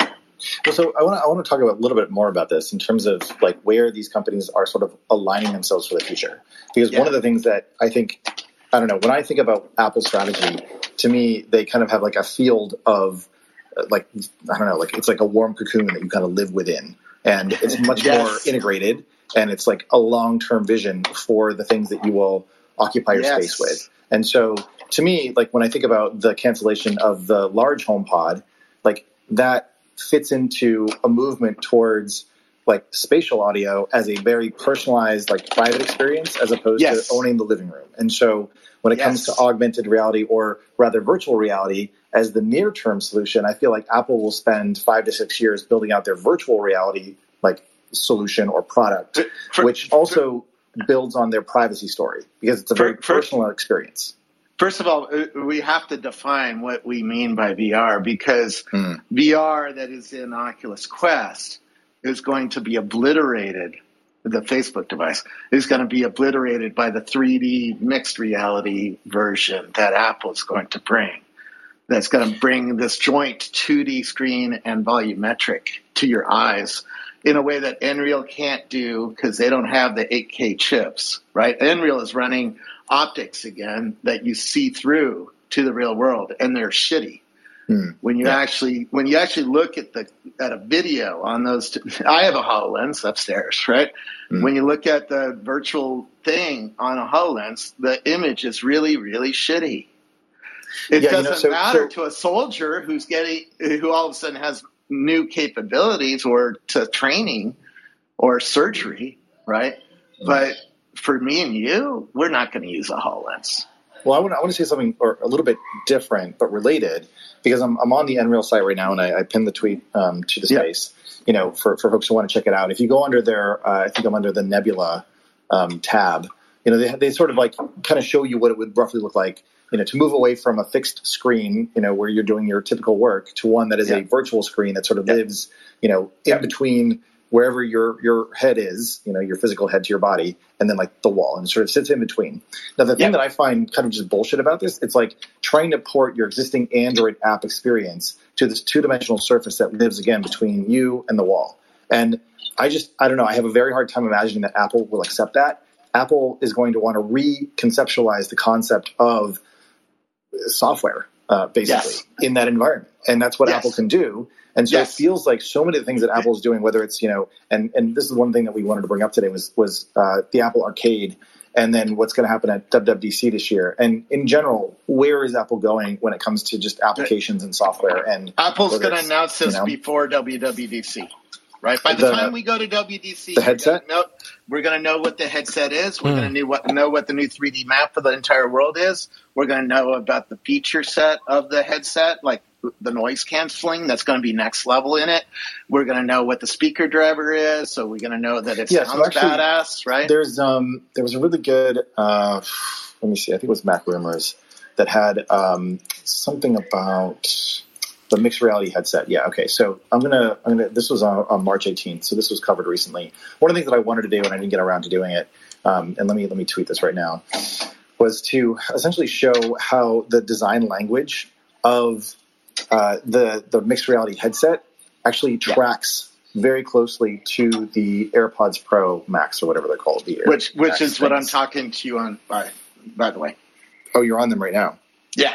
Well, so I want to I want to talk about a little bit more about this in terms of like where these companies are sort of aligning themselves for the future. Because yeah. one of the things that I think, I don't know, when I think about Apple's strategy, to me they kind of have like a field of uh, like I don't know, like it's like a warm cocoon that you kind of live within, and it's much yes. more integrated, and it's like a long term vision for the things that you will occupy your yes. space with. And so to me, like when I think about the cancellation of the large HomePod, like that fits into a movement towards like spatial audio as a very personalized, like private experience as opposed yes. to owning the living room. And so when it yes. comes to augmented reality or rather virtual reality as the near term solution, I feel like Apple will spend five to six years building out their virtual reality like solution or product, for, which also for, builds on their privacy story because it's a very for, personal for, experience. First of all, we have to define what we mean by V R because mm. V R that is in Oculus Quest is going to be obliterated. The Facebook device is going to be obliterated by the three D mixed reality version that Apple is going to bring. That's going to bring this joint two D screen and volumetric to your eyes in a way that Nreal can't do because they don't have the eight K chips, right? Nreal is running optics again that you see through to the real world, and they're shitty. Hmm. When you yeah. actually when you actually look at the at a video on those, two, I have a HoloLens upstairs, right? Hmm. When you look at the virtual thing on a HoloLens, the image is really really shitty. It yeah, doesn't you know, so, matter so, to a soldier who's getting who all of a sudden has new capabilities or to training or surgery, right? Hmm. But for me and you, we're not going to use a HoloLens. Well, I want, I want to say something or a little bit different but related because I'm, I'm on the Nreal site right now and I, I pinned the tweet um, to the space, yeah. you know, for, for folks who want to check it out. If you go under their, uh, I think I'm under the Nebula um, tab, you know, they, they sort of like kind of show you what it would roughly look like, you know, to move away from a fixed screen, you know, where you're doing your typical work to one that is yeah. a virtual screen that sort of yeah. lives, you know, in yeah. between wherever your your head is, you know, your physical head to your body, and then like the wall, and it sort of sits in between. Now, the thing yeah. that I find kind of just bullshit about this, it's like trying to port your existing Android app experience to this two-dimensional surface that lives again between you and the wall. And I just, I don't know, I have a very hard time imagining that Apple will accept that. Apple is going to want to reconceptualize the concept of software, uh, basically, yes. in that environment. And that's what yes. Apple can do. And so yes. it feels like so many of the things that Apple is doing, whether it's, you know, and, and this is one thing that we wanted to bring up today was, was uh, the Apple Arcade and then what's going to happen at W W D C this year. And in general, where is Apple going when it comes to just applications and software? And Apple's going to announce this you know, before W W D C. Right. By the, the time we go to W W D C, the headset? We're going to know what the headset is. We're mm. going to know what, know what the new three D map for the entire world is. We're going to know about the feature set of the headset, like the noise canceling. That's going to be next level in it. We're going to know what the speaker driver is. So we're going to know that it yeah, sounds so actually, badass, right? There's um there was a really good uh, let me see. I think it was Mac Rumors that had um, something about. The mixed reality headset. Yeah. Okay. So I'm going to, I'm going to, this was on, on March eighteenth. So this was covered recently. One of the things that I wanted to do and I didn't get around to doing it. Um, and let me, let me tweet this right now was to essentially show how the design language of uh, the, the mixed reality headset actually tracks yeah. very closely to the AirPods Pro Max or whatever they're called. The which, which Max is things. What I'm talking to you on, by, by the way. Oh, you're on them right now. Yeah.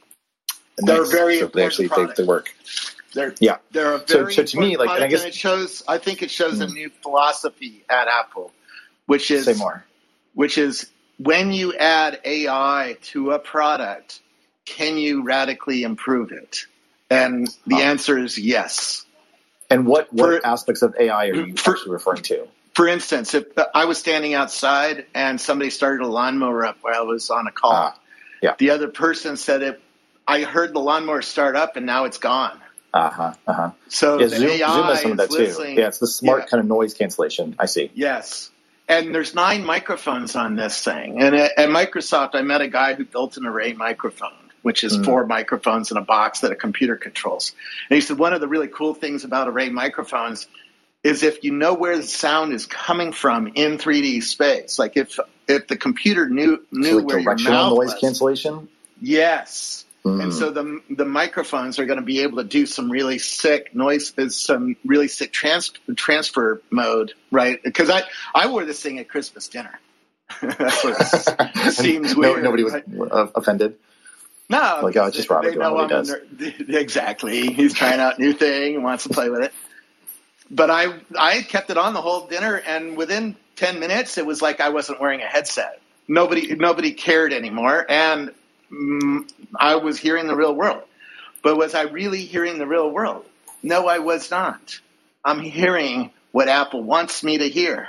And they're very so important they actually they, they work. They're yeah. They're a very so, so to me, like, and I guess and it shows. I think it shows mm. a new philosophy at Apple, which is say more. Which is when you add A I to a product, can you radically improve it? And the oh. answer is yes. And what what for, aspects of A I are you for, actually referring to? For instance, if I was standing outside and somebody started a lawnmower up while I was on a call, ah, yeah. the other person said it. I heard the lawnmower start up and now it's gone. Uh huh. Uh huh. So yeah, the Zoom, A I Zoom has some of that is too. listening. Yeah, it's the smart Yeah. kind of noise cancellation. I see. Yes. And there's nine microphones on this thing. And at, at Microsoft, I met a guy who built an array microphone, which is mm. four microphones in a box that a computer controls. And he said one of the really cool things about array microphones is if you know where the sound is coming from in three D space, like if if the computer knew knew so like where your directional mouth noise was, cancellation. Yes. Mm. And so the the microphones are going to be able to do some really sick noise, some really sick trans, transfer mode, right? Because I, I wore this thing at Christmas dinner. That's what it seems no, weird. Nobody was right? offended. No, like oh, it's just Robert doing what he does. Ner- exactly, he's trying out a new thing and wants to play with it. But I I kept it on the whole dinner, and within ten minutes, it was like I wasn't wearing a headset. Nobody nobody cared anymore, and mm, I was hearing the real world. But was I really hearing the real world? No, I was not. I'm hearing what Apple wants me to hear.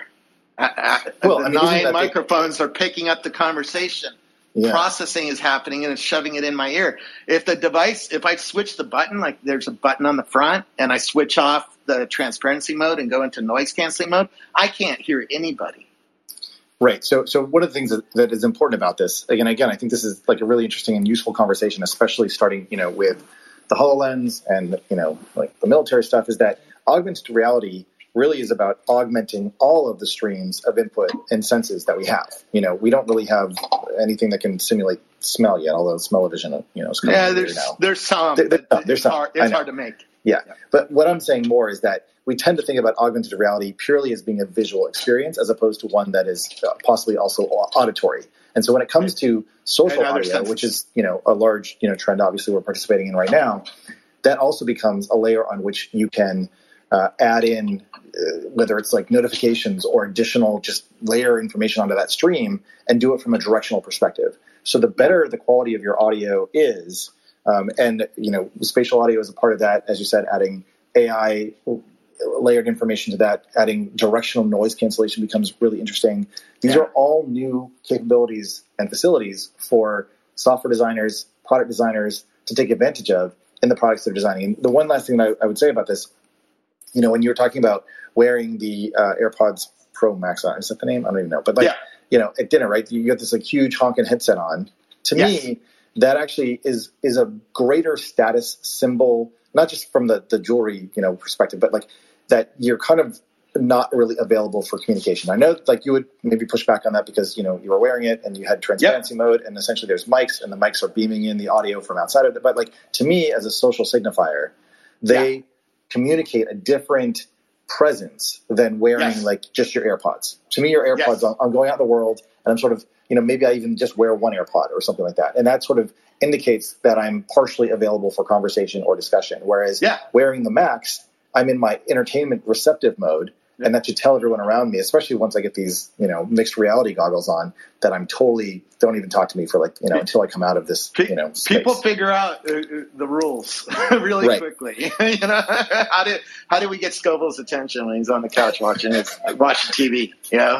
I, I, well, the I mean, nine that microphones the- are picking up the conversation. Yeah. Processing is happening and it's shoving it in my ear. If the device, if I switch the button, like there's a button on the front and I switch off the transparency mode and go into noise canceling mode, I can't hear anybody. Right. So, so one of the things that, that is important about this, again, again, I think this is like a really interesting and useful conversation, especially starting, you know, with the HoloLens and, you know, like the military stuff, is that augmented reality really is about augmenting all of the streams of input and senses that we have. You know, we don't really have anything that can simulate smell yet, although smell-o-vision, you know, is coming yeah, there's now. there's some. There, there, no, it's there's some. hard, it's hard to make. Yeah. yeah, but what I'm saying more is that we tend to think about augmented reality purely as being a visual experience, as opposed to one that is possibly also auditory. And so when it comes to social audio, senses. which is, you know, a large, you know, trend obviously we're participating in right now, that also becomes a layer on which you can uh, add in, uh, whether it's like notifications or additional just layer information onto that stream and do it from a directional perspective. So the better the quality of your audio is, um, and, you know, spatial audio is a part of that, as you said, adding A I layered information to that, adding directional noise cancellation becomes really interesting. These yeah. are all new capabilities and facilities for software designers, product designers to take advantage of in the products they're designing. And the one last thing that I, I would say about this, you know, when you were talking about wearing the uh, AirPods Pro Max on, is that the name? I don't even know. But like, yeah. you know, at dinner, right, you got this like huge honking headset on. To yes. me, that actually is is a greater status symbol, not just from the, the jewelry, you know, perspective, but like that you're kind of not really available for communication. I know like you would maybe push back on that because, you know, you were wearing it and you had transparency yep. mode and essentially there's mics and the mics are beaming in the audio from outside of it. But like to me as a social signifier, they yeah. communicate a different presence than wearing yes. like just your AirPods. To me, your AirPods, yes. I'm, I'm going out in the world and I'm sort of, you know, maybe I even just wear one AirPod or something like that. And that sort of indicates that I'm partially available for conversation or discussion. Whereas yeah. wearing the Max, I'm in my entertainment receptive mode. And that should tell everyone around me, especially once I get these, you know, mixed reality goggles on, that I'm totally, don't even talk to me for like, you know, until I come out of this, you know, space. People figure out uh, the rules really right. quickly. you know, how do how do we get Scoville's attention when he's on the couch watching his, watching T V? You know,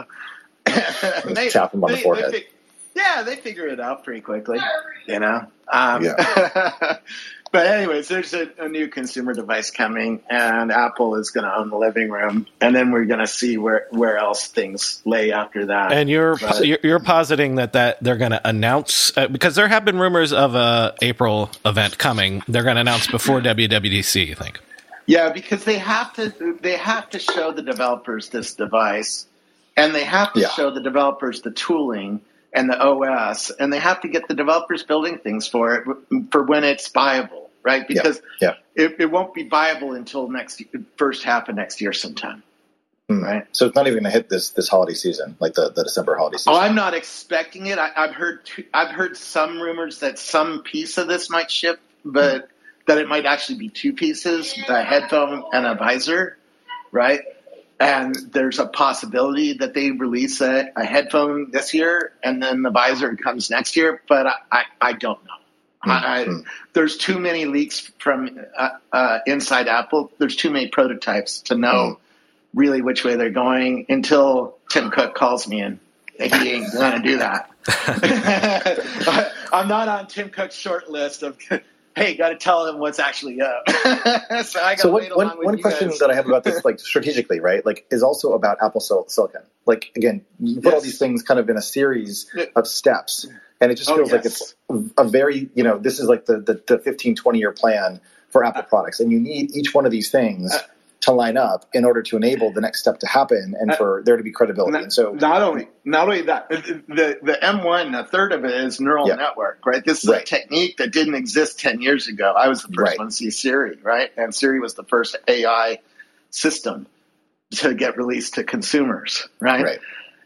they, tap him on they, the forehead. They, yeah, they figure it out pretty quickly. You know. Um, yeah. But anyways, there's a, a new consumer device coming, and Apple is going to own the living room, and then we're going to see where, where else things lay after that. And you're but, you're, you're positing that, that they're going to announce uh, because there have been rumors of a April event coming. They're going to announce before W W D C, you think? Yeah, because they have to they have to show the developers this device, and they have to yeah. show the developers the tooling and the O S, and they have to get the developers building things for it for when it's viable, right? Because yeah. Yeah. It, it won't be viable until next first half of next year sometime, mm. right? So it's not even going to hit this this holiday season, like the, the December holiday season. Oh, I'm not expecting it. I, I've heard two, I've heard some rumors that some piece of this might ship, but mm. that it might actually be two pieces: a headphone and a visor, right? And there's a possibility that they release a, a headphone this year and then the visor comes next year, but I, I, I don't know. Mm-hmm. I, there's too many leaks from uh, uh, inside Apple. There's too many prototypes to know mm-hmm. really which way they're going until Tim Cook calls me and he ain't going to do that. I'm not on Tim Cook's short list of hey, got to tell them what's actually up. so I got So to one, wait one, along with one you question guys. that I have about this, like strategically, right, like is also about Apple Sil- Silicon. Like again, you put all Yes. these things kind of in a series of steps, and it just Oh, feels like yes. it's a very, you know, this is like the, the, the fifteen, twenty year plan for Apple products, and you need each one of these things Uh, to line up in order to enable the next step to happen and Uh, for there to be credibility. Not, And so, not only not only that, the the M one, a third of it is neural Yeah. network, right? This is Right. a technique that didn't exist ten years ago. I was the first Right. one to see Siri, right? And Siri was the first A I system to get released to consumers, right? right,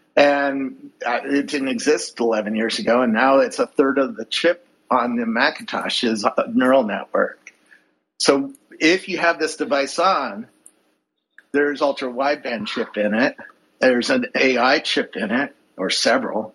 And uh, it didn't exist eleven years ago, and now it's a third of the chip on the Macintosh is a neural network. So if you have this device on, there's ultra wideband chip in it. There's an A I chip in it, or several,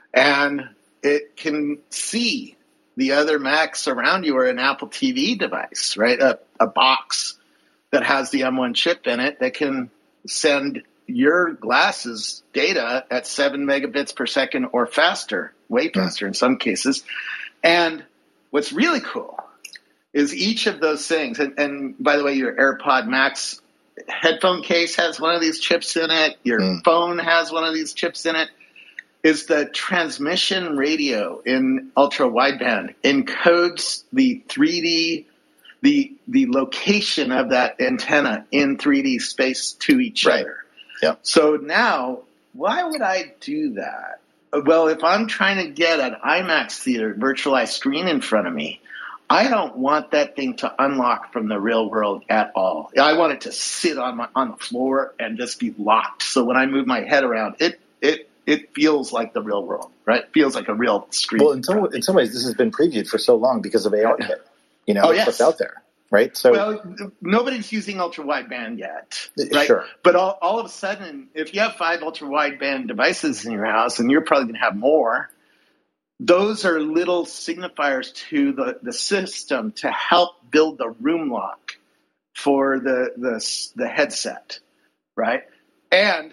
and it can see the other Macs around you or an Apple T V device, right? A, a box that has the M one chip in it that can send your glasses data at seven megabits per second or faster, way faster in some cases. And what's really cool is each of those things, and, and by the way, your AirPod Max headphone case has one of these chips in it, your Mm. phone has one of these chips in it, is the transmission radio in ultra wideband encodes the three D, the the location of that antenna in three D space to each Right. other. Yep. So now, why would I do that? Well, if I'm trying to get an IMAX theater virtualized screen in front of me, I don't want that thing to unlock from the real world at all. I want it to sit on my on the floor and just be locked. So when I move my head around, it it it feels like the real world, right? It feels like a real screen. well, in some in some ways, this has been previewed for so long because of A R kit. You know, Oh, it's yes. what's out there, right? So, Well, nobody's using ultra wideband yet, right? Sure. But all, all of a sudden, if you have five ultra wideband devices in your house, and you're probably going to have more, those are little signifiers to the, the system to help build the room lock for the the, the headset, right? And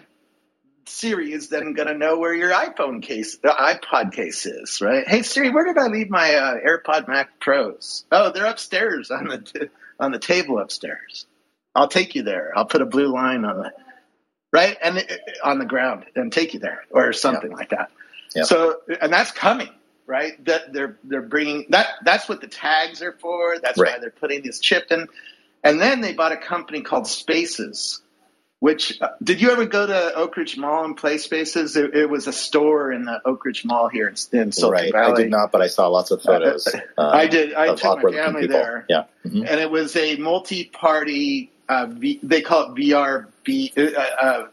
Siri is then going to know where your iPhone case, the iPod case is, right? Hey Siri, where did I leave my uh, AirPod Mac Pros? Oh, they're upstairs on the t- on the table upstairs. I'll take you there. I'll put a blue line on the right and it, on the ground and take you there, or something like that. Yeah. So, and that's coming, right? That they're they're bringing that. That's what the tags are for. That's Right. why they're putting this chip in. And then they bought a company called Spaces. Which uh, did you ever go to Oak Ridge Mall and play Spaces? It, it was a store in the Oak Ridge Mall here in, in Silicon right. Valley. I did not, but I saw lots of photos. Uh, uh, I did. I of took my awkward-looking family people. there. Yeah. Mhm. And it was a multi-party. Uh, v, they call it V R B. Uh, uh,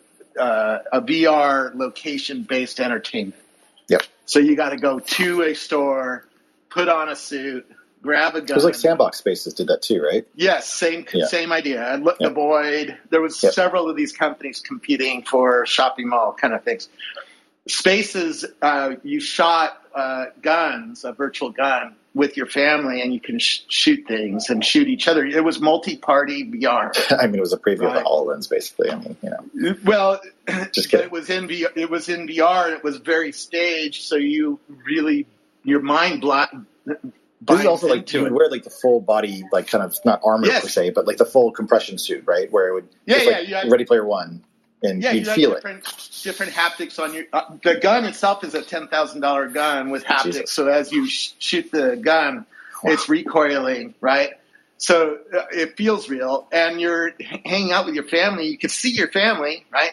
uh, a V R location-based entertainment. Yep. So you got to go to a store, put on a suit, grab a gun. It was like Sandbox Spaces did that too, right? Yes, same Yeah. same idea. And look, Yep. the Boyd. There was Yep. several of these companies competing for shopping mall kind of things. Spaces, uh, you shot uh, guns, a virtual gun, with your family, and you can sh- shoot things and shoot each other. It was multi-party V R. I mean, it was a preview of Right. the HoloLens, basically. I mean, you know. Well, Just but kidding. it was in V R. It was in V R. And it was very staged, so you really your mind block. This is also like you would wear like the full body, like kind of not armor Yes. per se, but like the full compression suit, right? Where it would Yeah, just yeah, like you had- Ready Player One, and Yeah, you'd you have feel it. different different haptics on your. Uh, the gun itself is a ten thousand dollar gun with haptics. Jesus. So as you sh- shoot the gun, it's recoiling, right? So uh, it feels real, and you're h- hanging out with your family. You can see your family, right?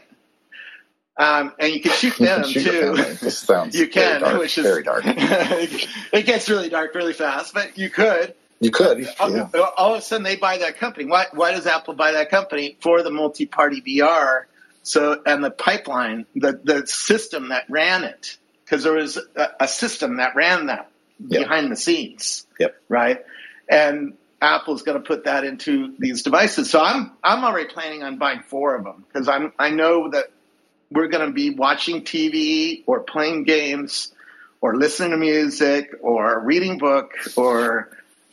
Um, and you can shoot You them can shoot your too. family. This sounds You can, very dark, which is very dark. it gets really dark really fast, but you could. You could, All, yeah. all of a sudden, they buy that company. Why? Why does Apple buy that company? For the multi-party V R. So, and the pipeline, the the system that ran it, because there was a, a system that ran that Yep. behind the scenes, Yep. right? And Apple's going to put that into these devices. So I'm I'm already planning on buying four of them because I'm I know that we're going to be watching T V or playing games or listening to music or reading book or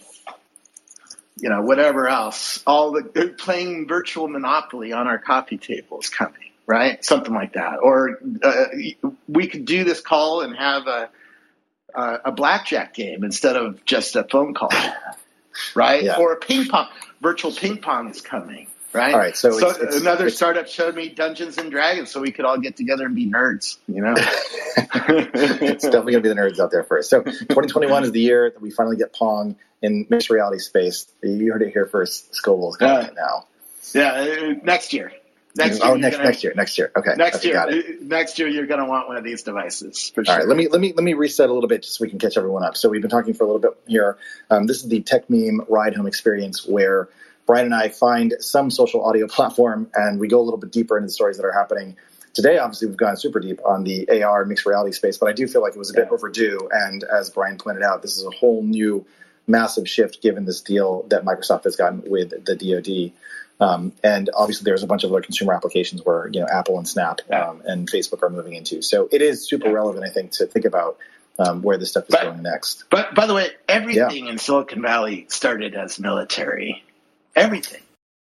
you know, whatever else, all the playing virtual Monopoly on our coffee table is coming, right? Something like that. Or uh, we could do this call and have a, uh, a blackjack game instead of just a phone call, right? Yeah. Or a ping pong, virtual ping pong is coming, right? All right, so, so it's, it's, another it's, startup showed me Dungeons and Dragons, so we could all get together and be nerds, you know? It's definitely going to be the nerds out there first. So twenty twenty-one is the year that we finally get Pong in mixed reality space. You heard it here first. Scoville's calling Yeah. it now. Yeah, uh, next year. Next oh, year, next gonna, next year, next year. Okay, Next okay, year, got it. next year, you're going to want one of these devices for sure. All right, let me let me let me reset a little bit just so we can catch everyone up. So we've been talking for a little bit here. Um, this is the Tech Meme Ride Home Experience, where Brian and I find some social audio platform and we go a little bit deeper into the stories that are happening. Today, obviously, we've gone super deep on the A R mixed reality space, but I do feel like it was a bit overdue. And as Brian pointed out, this is a whole new massive shift given this deal that Microsoft has gotten with the D O D. Um, and obviously, there's a bunch of other consumer applications where, you know, Apple and Snap um, and Facebook are moving into. So it is super Yeah. relevant, I think, to think about um, where this stuff is But- going next. But by the way, everything in Silicon Valley started as military. Everything.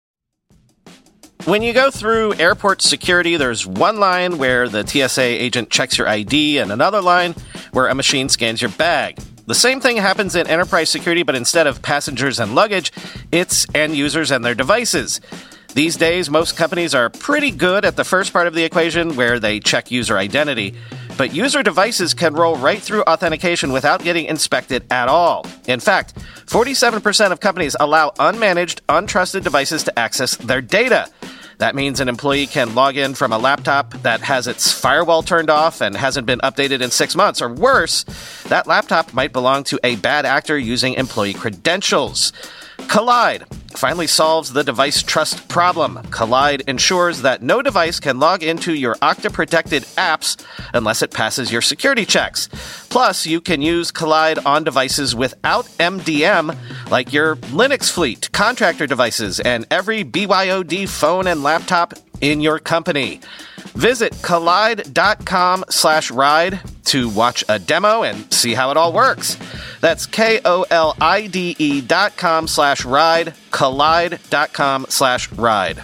When you go through airport security, there's one line where the T S A agent checks your I D and another line where a machine scans your bag. The same thing happens in enterprise security, but instead of passengers and luggage, it's end users and their devices. These days, most companies are pretty good at the first part of the equation where they check user identity. But user devices can roll right through authentication without getting inspected at all. In fact, forty-seven percent of companies allow unmanaged, untrusted devices to access their data. That means an employee can log in from a laptop that has its firewall turned off and hasn't been updated in six months. Or worse, that laptop might belong to a bad actor using employee credentials. Collide finally solves the device trust problem. Collide ensures that no device can log into your Okta-protected apps unless it passes your security checks. Plus, you can use Collide on devices without M D M, like your Linux fleet, contractor devices, and every B Y O D phone and laptop in your company. Visit collide.com slash ride to watch a demo and see how it all works. That's K-O-L-I-D-E dot com slash ride, collide.com slash ride.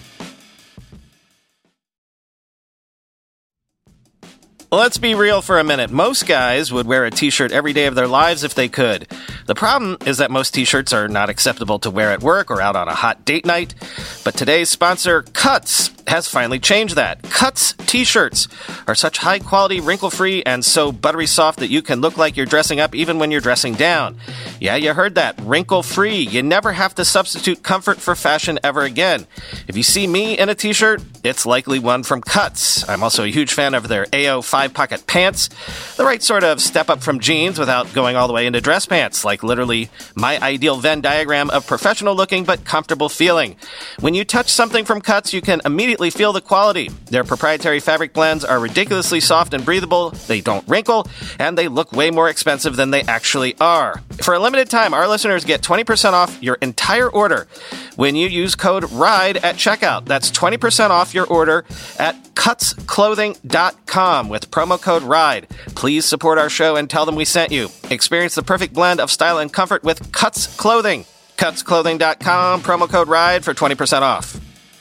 Let's be real for a minute. Most guys would wear a t-shirt every day of their lives if they could. The problem is that most t-shirts are not acceptable to wear at work or out on a hot date night. But today's sponsor, Cuts, has finally changed that. Cuts t-shirts are such high-quality, wrinkle-free, and so buttery soft that you can look like you're dressing up even when you're dressing down. Yeah, you heard that. Wrinkle-free. You never have to substitute comfort for fashion ever again. If you see me in a t-shirt, it's likely one from Cuts. I'm also a huge fan of their A O five-pocket pants. The right sort of step up from jeans without going all the way into dress pants, like literally my ideal Venn diagram of professional-looking but comfortable feeling. When you touch something from Cuts, you can immediately feel the quality. Their proprietary fabric blends are ridiculously soft and breathable, they don't wrinkle, and they look way more expensive than they actually are. For a limited time, our listeners get twenty percent off your entire order when you use code RIDE at checkout. That's twenty percent off your order at cuts clothing dot com with promo code RIDE. Please support our show and tell them we sent you. Experience the perfect blend of style and comfort with Cuts Clothing. cuts clothing dot com, promo code RIDE for twenty percent off.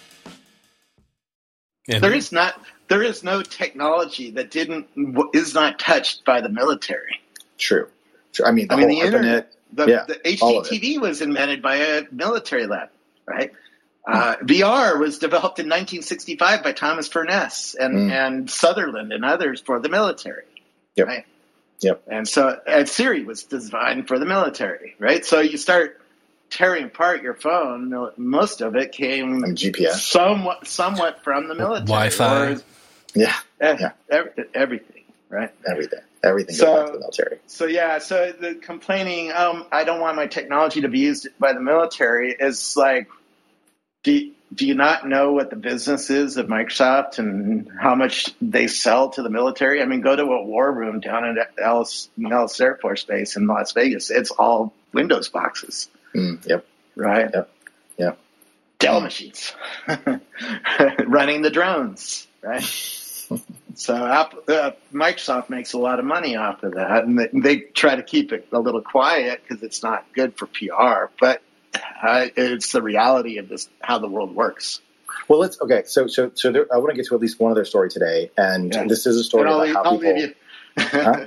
There is not, there is no technology that didn't is not touched by the military. True. True. I mean, the I mean, whole the internet, the, yeah, the H all D of T it. V was invented by a military lab, right? Uh, V R was developed in nineteen sixty-five by Thomas Furness and, Mm. and Sutherland and others for the military, Yep. right? Yep. And so, and Siri was designed for the military, right? So you start tearing apart your phone. Most of it came And G P S. somewhat, somewhat from the military. Wi-Fi. Or- Yeah. eh, Yeah. every- everything, right? Everything. Everything So- goes back to the military. So yeah, so the complaining, um, I don't want my technology to be used by the military is like, do, do you not know what the business is of Microsoft and how much they sell to the military? I mean, go to a war room down at Ellis, Nellis Air Force Base in Las Vegas. It's all Windows boxes, Mm, yep. right? Yep. Yep. Dell machines running the drones, right? So Apple, uh, Microsoft makes a lot of money off of that, and they, they try to keep it a little quiet because it's not good for P R. But uh, it's the reality of this, how the world works. Well, let's okay. So, so, so there, I want to get to at least one other story today, and Yeah. this is a story And I'll, about leave, how I'll people. leave you. Huh?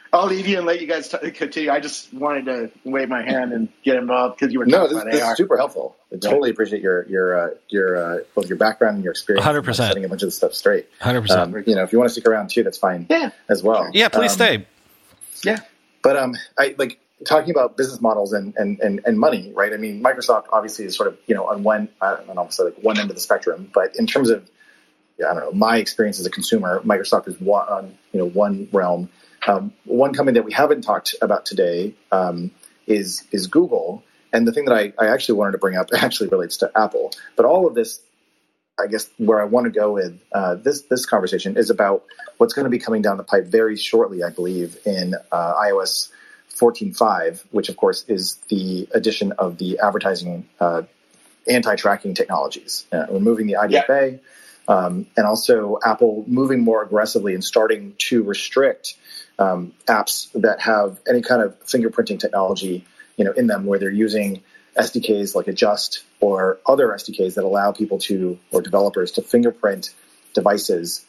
I'll leave you and let you guys t- continue. I just wanted to wave my hand and get involved because you were no, talking this, about this A R. is super helpful. I totally appreciate your your uh, your uh, both your background and your experience. one hundred percent. And setting a bunch of this stuff straight. one hundred percent. Um, you know, if you want to stick around too, that's fine. Yeah. as well. Yeah, please Um, stay. Yeah. But um, I like talking about business models and, and, and, and money, right? I mean, Microsoft obviously is sort of, you know, on one, I don't know, say like one end of the spectrum, but in terms of, yeah, I don't know, my experience as a consumer, Microsoft is one, on, you know, one realm. Um, one company that we haven't talked about today um, is is Google. And the thing that I, I actually wanted to bring up actually relates to Apple. But all of this, I guess, where I want to go with uh, this this conversation is about what's going to be coming down the pipe very shortly, I believe, in uh, iOS fourteen point five, which, of course, is the addition of the advertising uh, anti-tracking technologies, uh, removing the I D F A, yeah. um, and also Apple moving more aggressively and starting to restrict um, apps that have any kind of fingerprinting technology, you know, in them, where they're using S D Ks like Adjust or other S D Ks that allow people to, or developers to fingerprint devices,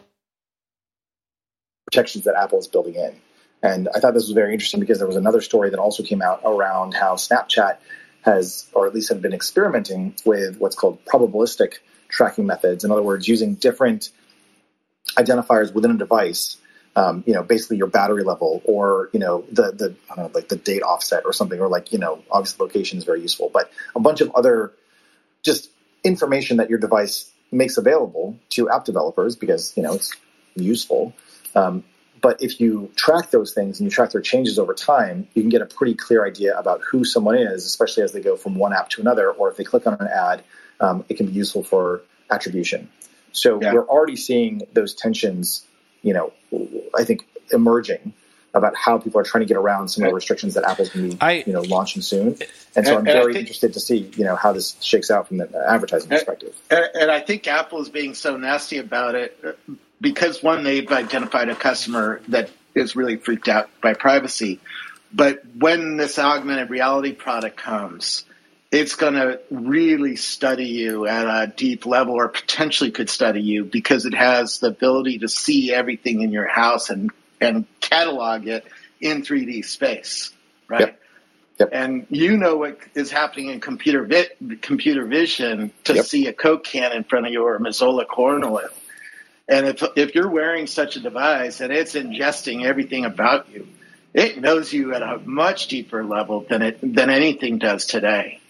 protections that Apple is building in. And I thought this was very interesting because there was another story that also came out around how Snapchat has, or at least have been experimenting with what's called probabilistic tracking methods. In other words, using different identifiers within a device, um, you know, basically your battery level or, you know, the, the, I don't know, like the date offset or something, or like, you know, obviously location is very useful, but a bunch of other just information that your device makes available to app developers because, you know, it's useful. Um, But if you track those things and you track their changes over time, you can get a pretty clear idea about who someone is, especially as they go from one app to another, or if they click on an ad, um, it can be useful for attribution. So yeah. We're already seeing those tensions, you know, I think emerging about how people are trying to get around some of the restrictions that Apple's going to be, I, you know, launching soon. And so and, I'm very think, interested to see, you know, how this shakes out from the advertising and, perspective. And I think Apple is being so nasty about it because, one, they've identified a customer that is really freaked out by privacy. But when this augmented reality product comes, it's going to really study you at a deep level, or potentially could study you, because it has the ability to see everything in your house and, and catalog it in three D space, right? Yep. Yep. And you know what is happening in computer vi- computer vision to yep. see a Coke can in front of you or a Mazola corn oil. And if if you're wearing such a device and it's ingesting everything about you, it knows you at a much deeper level than it than anything does today.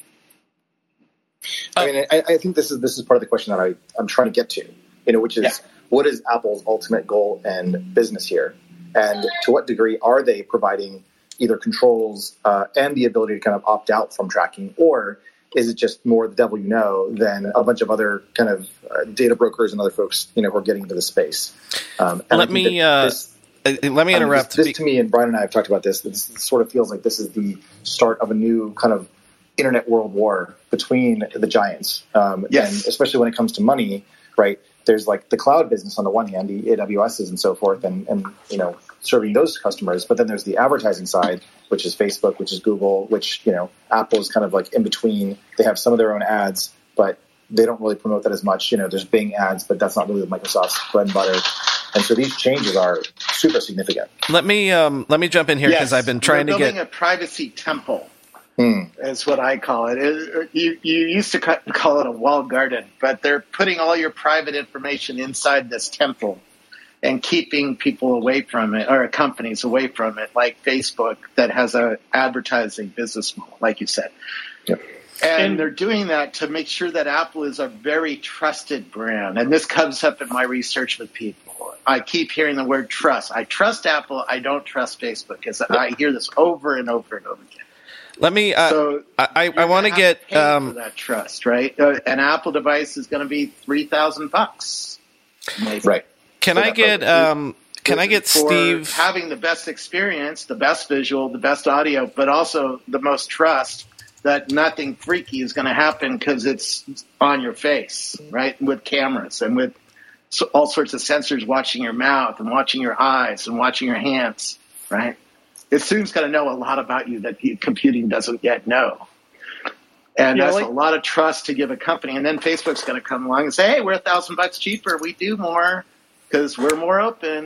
I mean, I, I think this is this is part of the question that I, I'm trying to get to, you know, which is yeah. what is Apple's ultimate goal and business here? And to what degree are they providing either controls uh, and the ability to kind of opt out from tracking, or is it just more the devil you know than a bunch of other kind of uh, data brokers and other folks, you know, who are getting into the space? Um, and let me uh, this, let me interrupt. I mean, this, this to me, and Brian and I have talked about this. This sort of feels like this is the start of a new kind of internet world war between the giants, um, yes. and especially when it comes to money, right? There's like the cloud business on the one hand, the A W S's and so forth, and, and you know, serving those customers. But then there's the advertising side, which is Facebook, which is Google, which, you know, Apple is kind of like in between. They have some of their own ads, but they don't really promote that as much. You know, there's Bing ads, but that's not really Microsoft's bread and butter. And so these changes are super significant. Let me um, let me jump in here because yes. I've been trying We're to get building a privacy temple. Hmm. Is what I call it. it you, you used to call it a walled garden, but they're putting all your private information inside this temple and keeping people away from it, or companies away from it, like Facebook that has a advertising business model, like you said. Yep. And, and they're doing that to make sure that Apple is a very trusted brand. And this comes up in my research with people. I keep hearing the word trust. I trust Apple. I don't trust Facebook, because I hear this over and over and over again. Let me. Uh, so I I, I want to get um, for that trust, right? Uh, an Apple device is going to be three thousand bucks, right? Can so I get um? Can I get Steve having the best experience, the best visual, the best audio, but also the most trust that nothing freaky is going to happen because it's on your face, right? With cameras and with so all sorts of sensors watching your mouth and watching your eyes and watching your hands, right? It soon's going to know a lot about you that computing doesn't yet know. And yeah, that's like, a lot of trust to give a company. And then Facebook's going to come along and say, hey, we're a thousand bucks cheaper. We do more because we're more open.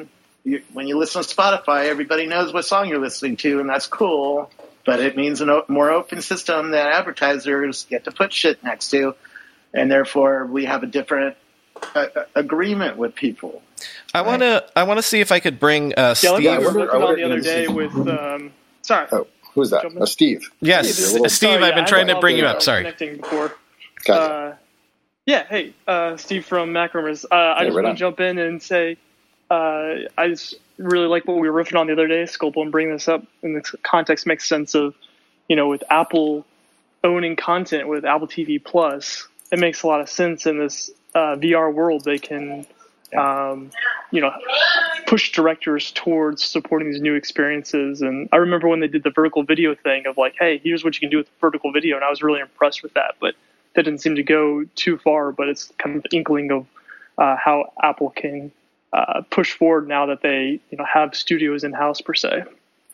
you, when you listen to Spotify, everybody knows what song you're listening to, and that's cool. But it means a no, more open system that advertisers get to put shit next to, and therefore we have a different uh, agreement with people. I right? want to. I want to see if I could bring uh, Yeah, Steve. like we were wonder- working I on wonder- the other day with. Um, sorry. Oh, who's that? Gentlemen? Uh, Steve. Yes, Steve, you're a little- Steve. Sorry, I've yeah, been I trying had to bring you problems up. Sorry. Connecting before. Gotcha. Uh, yeah, hey, uh, Steve from Mac Rumors. Uh, I Hey, just right want on. to jump in and say uh, I just really like what we were riffing on the other day. Scopel, and bringing this up in this context makes sense of, you know, with Apple owning content with Apple T V Plus, it makes a lot of sense in this uh, V R world. They can, um, you know, push directors towards supporting these new experiences. And I remember when they did the vertical video thing of like, hey, here's what you can do with vertical video. And I was really impressed with that. But that didn't seem to go too far. But it's kind of the inkling of uh, how Apple can uh, push forward now that they, you know, have studios in-house per se.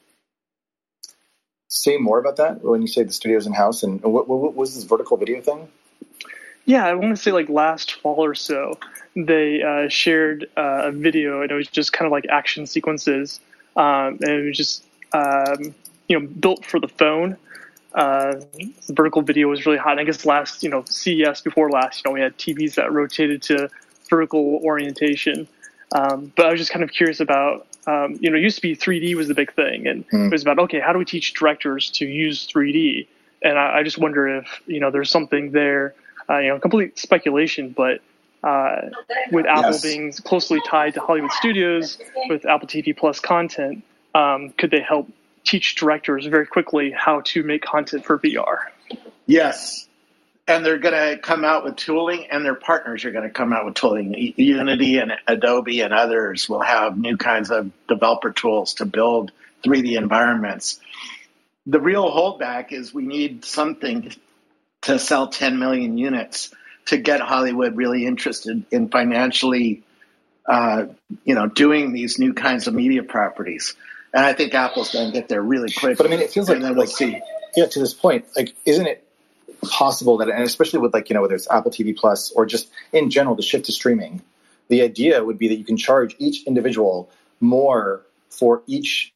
Say more about that when you say the studio's in-house, and what, what, what was this vertical video thing? Yeah, I want to say like last fall or so, they uh, shared uh, a video, and it was just kind of like action sequences, um, and it was just um, you know built for the phone. Uh, the vertical video was really hot. And I guess last you know C E S before last, you know, we had T Vs that rotated to vertical orientation. Um, but I was just kind of curious about, um, you know, it used to be three D was the big thing, and Mm. it was about, okay, how do we teach directors to use three D? And I, I just wonder if, you know, there's something there, uh, you know, complete speculation, but uh, with Apple Yes. being closely tied to Hollywood studios with Apple T V Plus content, um, could they help teach directors very quickly how to make content for V R? Yes. And they're going to come out with tooling, and their partners are going to come out with tooling. Unity and Adobe and others will have new kinds of developer tools to build three D environments. The real holdback is we need something to sell ten million units to get Hollywood really interested in financially, uh, you know, doing these new kinds of media properties. And I think Apple's going to get there really quick. But I mean, it feels like, and then we'll like see. yeah, to this point, like, isn't it possible that, and especially with like, you know, whether it's Apple T V Plus or just in general, the shift to streaming, the idea would be that you can charge each individual more for each.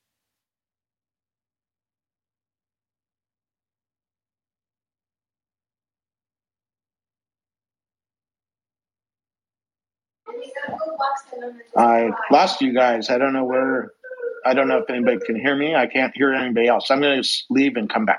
I lost you guys. I don't know where. I don't know if anybody can hear me. I can't hear anybody else. I'm going to leave and come back.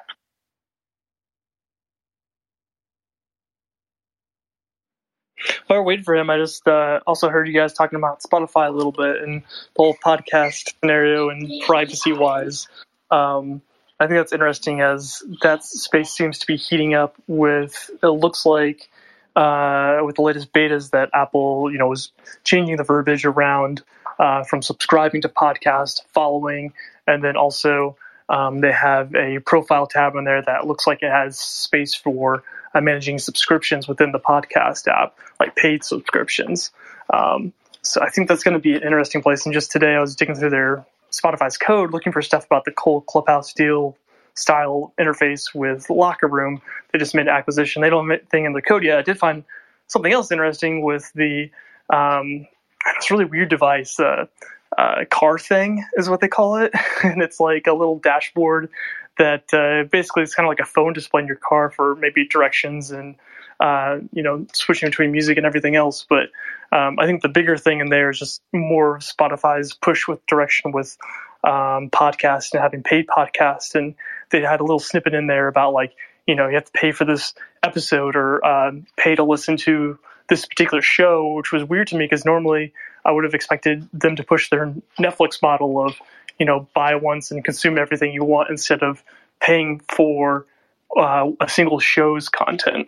While we're waiting for him, I just uh, also heard you guys talking about Spotify a little bit and the whole podcast scenario and privacy-wise. Um, I think that's interesting as that space seems to be heating up with, it looks like, uh, with the latest betas that Apple, you know, was changing the verbiage around uh, from subscribing to podcast, following, and then also um, they have a profile tab in there that looks like it has space for uh, managing subscriptions within the podcast app, like paid subscriptions. Um, so I think that's going to be an interesting place. And just today I was digging through their Spotify's code, looking for stuff about the cool Clubhouse deal style interface with Locker Room. They just made an acquisition. They don't have anything in their code yet. I did find something else interesting with the um, this really weird device, uh, uh, car thing is what they call it. And it's like a little dashboard that uh, basically is kind of like a phone display in your car for maybe directions and, uh, you know, switching between music and everything else. But um, I think the bigger thing in there is just more Spotify's push with direction with um, podcasts and having paid podcasts. And they had a little snippet in there about like, you know, you have to pay for this episode or uh, pay to listen to this particular show, which was weird to me because normally I would have expected them to push their Netflix model of, you know, buy once and consume everything you want instead of paying for uh, a single show's content.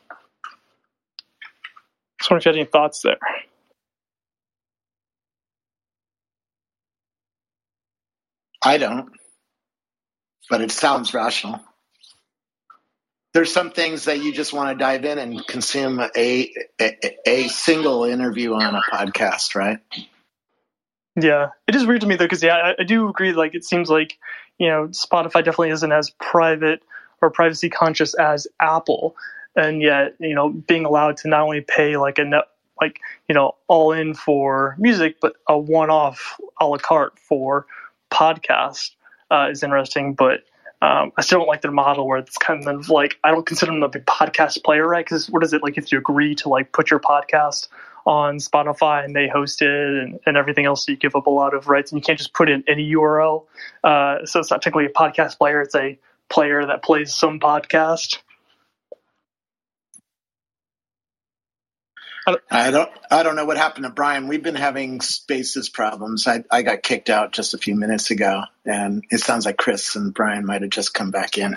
Just wonder if you had any thoughts there. I don't, but it sounds rational. There's some things that you just want to dive in and consume a, a, a single interview on a podcast, right? Yeah, it is weird to me though, because yeah, I, I do agree. Like, it seems like, you know, Spotify definitely isn't as private or privacy conscious as Apple, and yet, you know, being allowed to not only pay like a net, like, you know, all in for music, but a one-off a la carte for podcast uh, is interesting. But um, I still don't like their model where it's kind of like, I don't consider them a big podcast player, right? Because what is it like if you agree to like put your podcast on Spotify and they host it and, and everything else, so you give up a lot of rights and you can't just put in any U R L. Uh, so it's not technically a podcast player. It's a player that plays some podcast. I don't, I don't, I don't know what happened to Brian. We've been having Spaces problems. I, I got kicked out just a few minutes ago, and it sounds like Chris and Brian might have just come back in.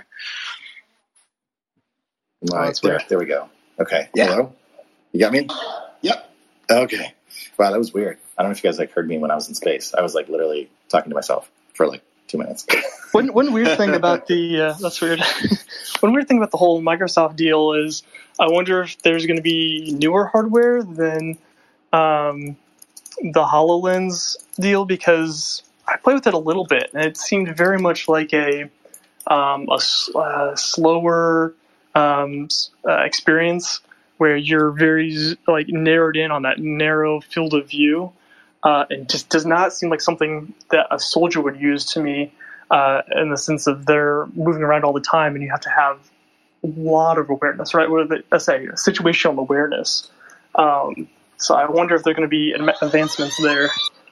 All right, there, there we go. Okay. Yeah. Hello? You got me? Yep. Okay. Wow, that was weird. I don't know if you guys like heard me when I was in space. I was like literally talking to myself for like two minutes. One one weird thing about the uh, that's weird. One weird thing about the whole Microsoft deal is I wonder if there's going to be newer hardware than um, the HoloLens deal, because I played with it a little bit and it seemed very much like a um, a, a slower um, uh, experience where you're very like narrowed in on that narrow field of view. Uh, it just does not seem like something that a soldier would use to me, uh, in the sense of they're moving around all the time and you have to have a lot of awareness, right? What I say, situational awareness. Um, so I wonder if there are going to be advancements there.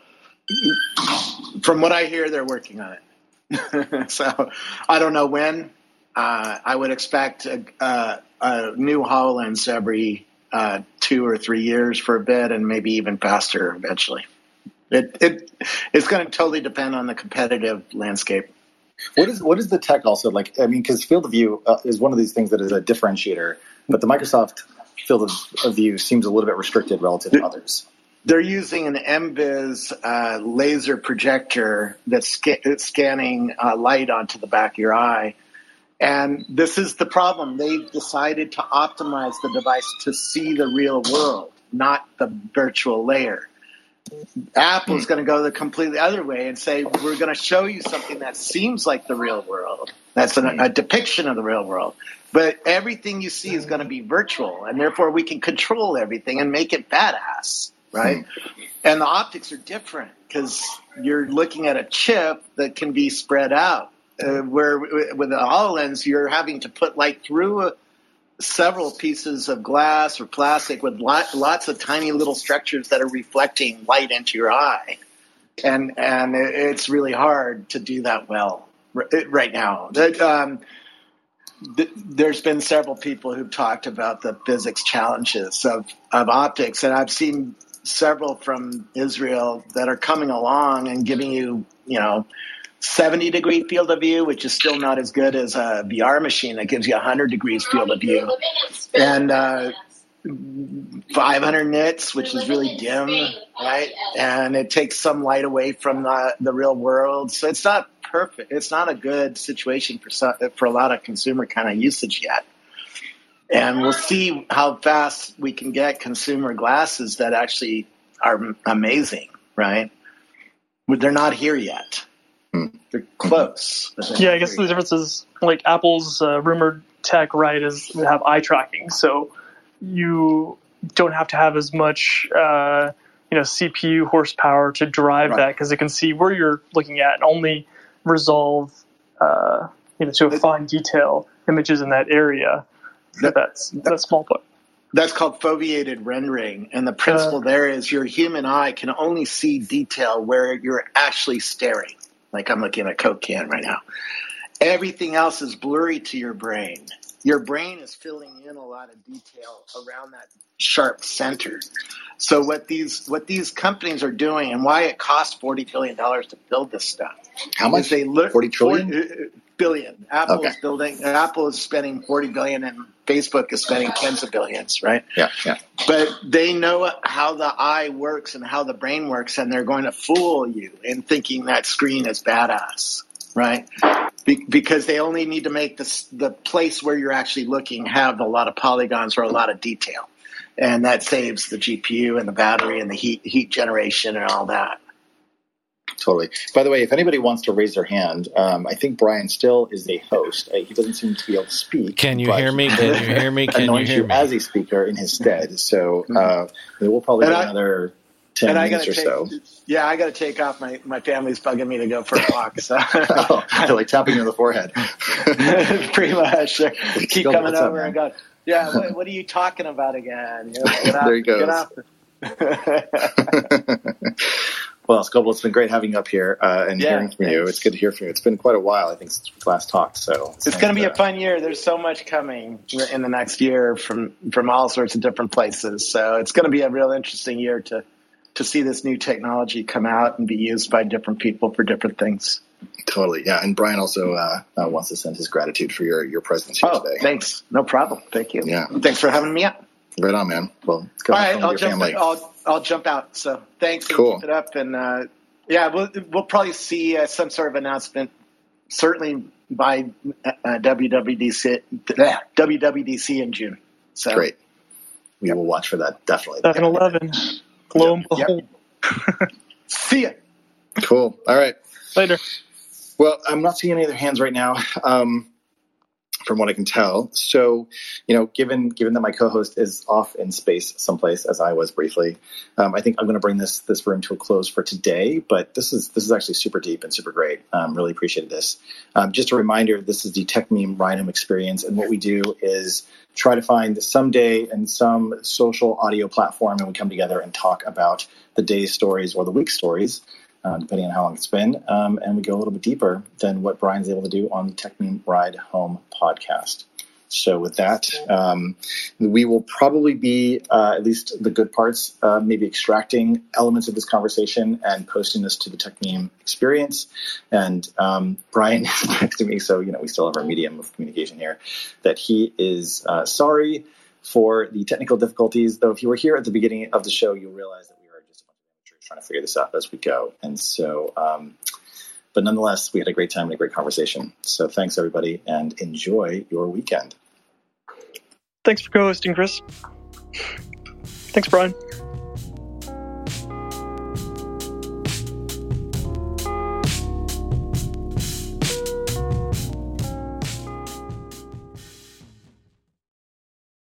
From what I hear, they're working on it. So I don't know when. Uh, I would expect a, a, a new HoloLens every uh, two or three years for a bit, and maybe even faster eventually. It it it's going to totally depend on the competitive landscape. What is what is the tech also like? I mean, because field of view uh, is one of these things that is a differentiator, but the Microsoft field of, of view seems a little bit restricted relative to others. They're using an M Viz uh, laser projector that's sca- scanning uh, light onto the back of your eye. And this is the problem. They've decided to optimize the device to see the real world, not the virtual layer. Apple's going to go the completely other way and say, we're going to show you something that seems like the real world. That's an, a depiction of the real world. But everything you see is going to be virtual, and therefore we can control everything and make it badass, right? And the optics are different because you're looking at a chip that can be spread out. Uh, where with the HoloLens, you're having to put light through a, several pieces of glass or plastic with lot, lots of tiny little structures that are reflecting light into your eye. And and it's really hard to do that well right now. Um, th- there's been several people who've talked about the physics challenges of, of optics, and I've seen several from Israel that are coming along and giving you, you know, seventy degree field of view, which is still not as good as a V R machine that gives you one hundred degrees field of view, and uh, five hundred nits, which is really dim, right? And it takes some light away from the, the real world. So it's not perfect. It's not a good situation for some, for a lot of consumer kind of usage yet. And we'll see how fast we can get consumer glasses that actually are amazing, right? But they're not here yet. They're close. Yeah, I guess the difference is like Apple's uh, rumored tech, right, is to have eye tracking, so you don't have to have as much, uh, you know, C P U horsepower to drive right. that, because it can see where you're looking at and only resolve, uh, you know, to a fine detail images in that area. That, that's that's small part. That's called foveated rendering, and the principle uh, there is your human eye can only see detail where you're actually staring. Like I'm looking at a Coke can right now. Everything else is blurry to your brain. Your brain is filling in a lot of detail around that sharp center. So what these what these companies are doing, and why it costs forty billion dollars to build this stuff. How much? They look forty trillion? forty billion. Apple okay. is building. Apple is spending forty billion, and Facebook is spending tens of billions, right? Yeah, yeah. But they know how the eye works and how the brain works, and they're going to fool you in thinking that screen is badass, right? Be- because they only need to make the the place where you're actually looking have a lot of polygons or a lot of detail, and that saves the G P U and the battery and the heat heat generation and all that. Totally. By the way, if anybody wants to raise their hand, um, I think Brian still is a host. Uh, he doesn't seem to be able to speak. Can you hear me? Can you hear me? Can you anoint hear you me? as a speaker in his stead. So uh, we'll probably And do I- another ten And I minutes gotta or take, so. yeah, I got to take off. My, my family's bugging me to go for a walk. So Oh, they're like tapping you on the forehead. pretty much, They're- keep Go, coming what's up, over man? and go. Yeah, what, what are you talking about again? You know, get off, There he goes. Get off. Well, Scoble, it's been great having you up here uh, and Yeah, hearing from you. thanks. It's good to hear from you. It's been quite a while, I think, since we last talked. So It's going to be uh, a fun year. There's so much coming in the next year from from all sorts of different places. So it's going to be a real interesting year to to see this new technology come out and be used by different people for different things. Totally, yeah. And Brian also uh, uh, wants to send his gratitude for your, your presence here Oh, today. thanks. No problem. Thank you. Yeah. Thanks for having me up. Right on, man. Well, it's good All to right, have I'll your jump. family. I'll I'll jump out. So thanks. And Cool. Keep it up, and uh, yeah, we'll we'll probably see uh, some sort of announcement, certainly by uh, W W D C W W D C in June. So Great. We will watch for that, definitely. seven eleven. Lo and Yep. behold. See ya. Cool. All right. Later. Well, I'm not seeing any other hands right now, um, from what I can tell. So, you know, given given that my co-host is off in space someplace, as I was briefly, um, I think I'm going to bring this this room to a close for today. But this is this is actually super deep and super great. Um, really appreciated this. Um, just a reminder: this is the TechMeme Ride Home Experience, and what we do is try to find someday and some social audio platform, and we come together and talk about the day's stories or the week's stories. Uh, depending on how long it's been, um, and we go a little bit deeper than what Brian's able to do on the TechMeme Ride Home podcast. So with that, um, we will probably be, uh, at least the good parts, uh, maybe extracting elements of this conversation and posting this to the TechMeme experience. And um, Brian is texting me, so you know we still have our medium of communication here, that he is uh, sorry for the technical difficulties, though if you were here at the beginning of the show, you'll realize that we are just a bunch of amateurs trying to figure this out as we go. And so, um, but nonetheless, we had a great time and a great conversation. So thanks, everybody, and enjoy your weekend. Thanks for co-hosting, Chris. Thanks, Brian.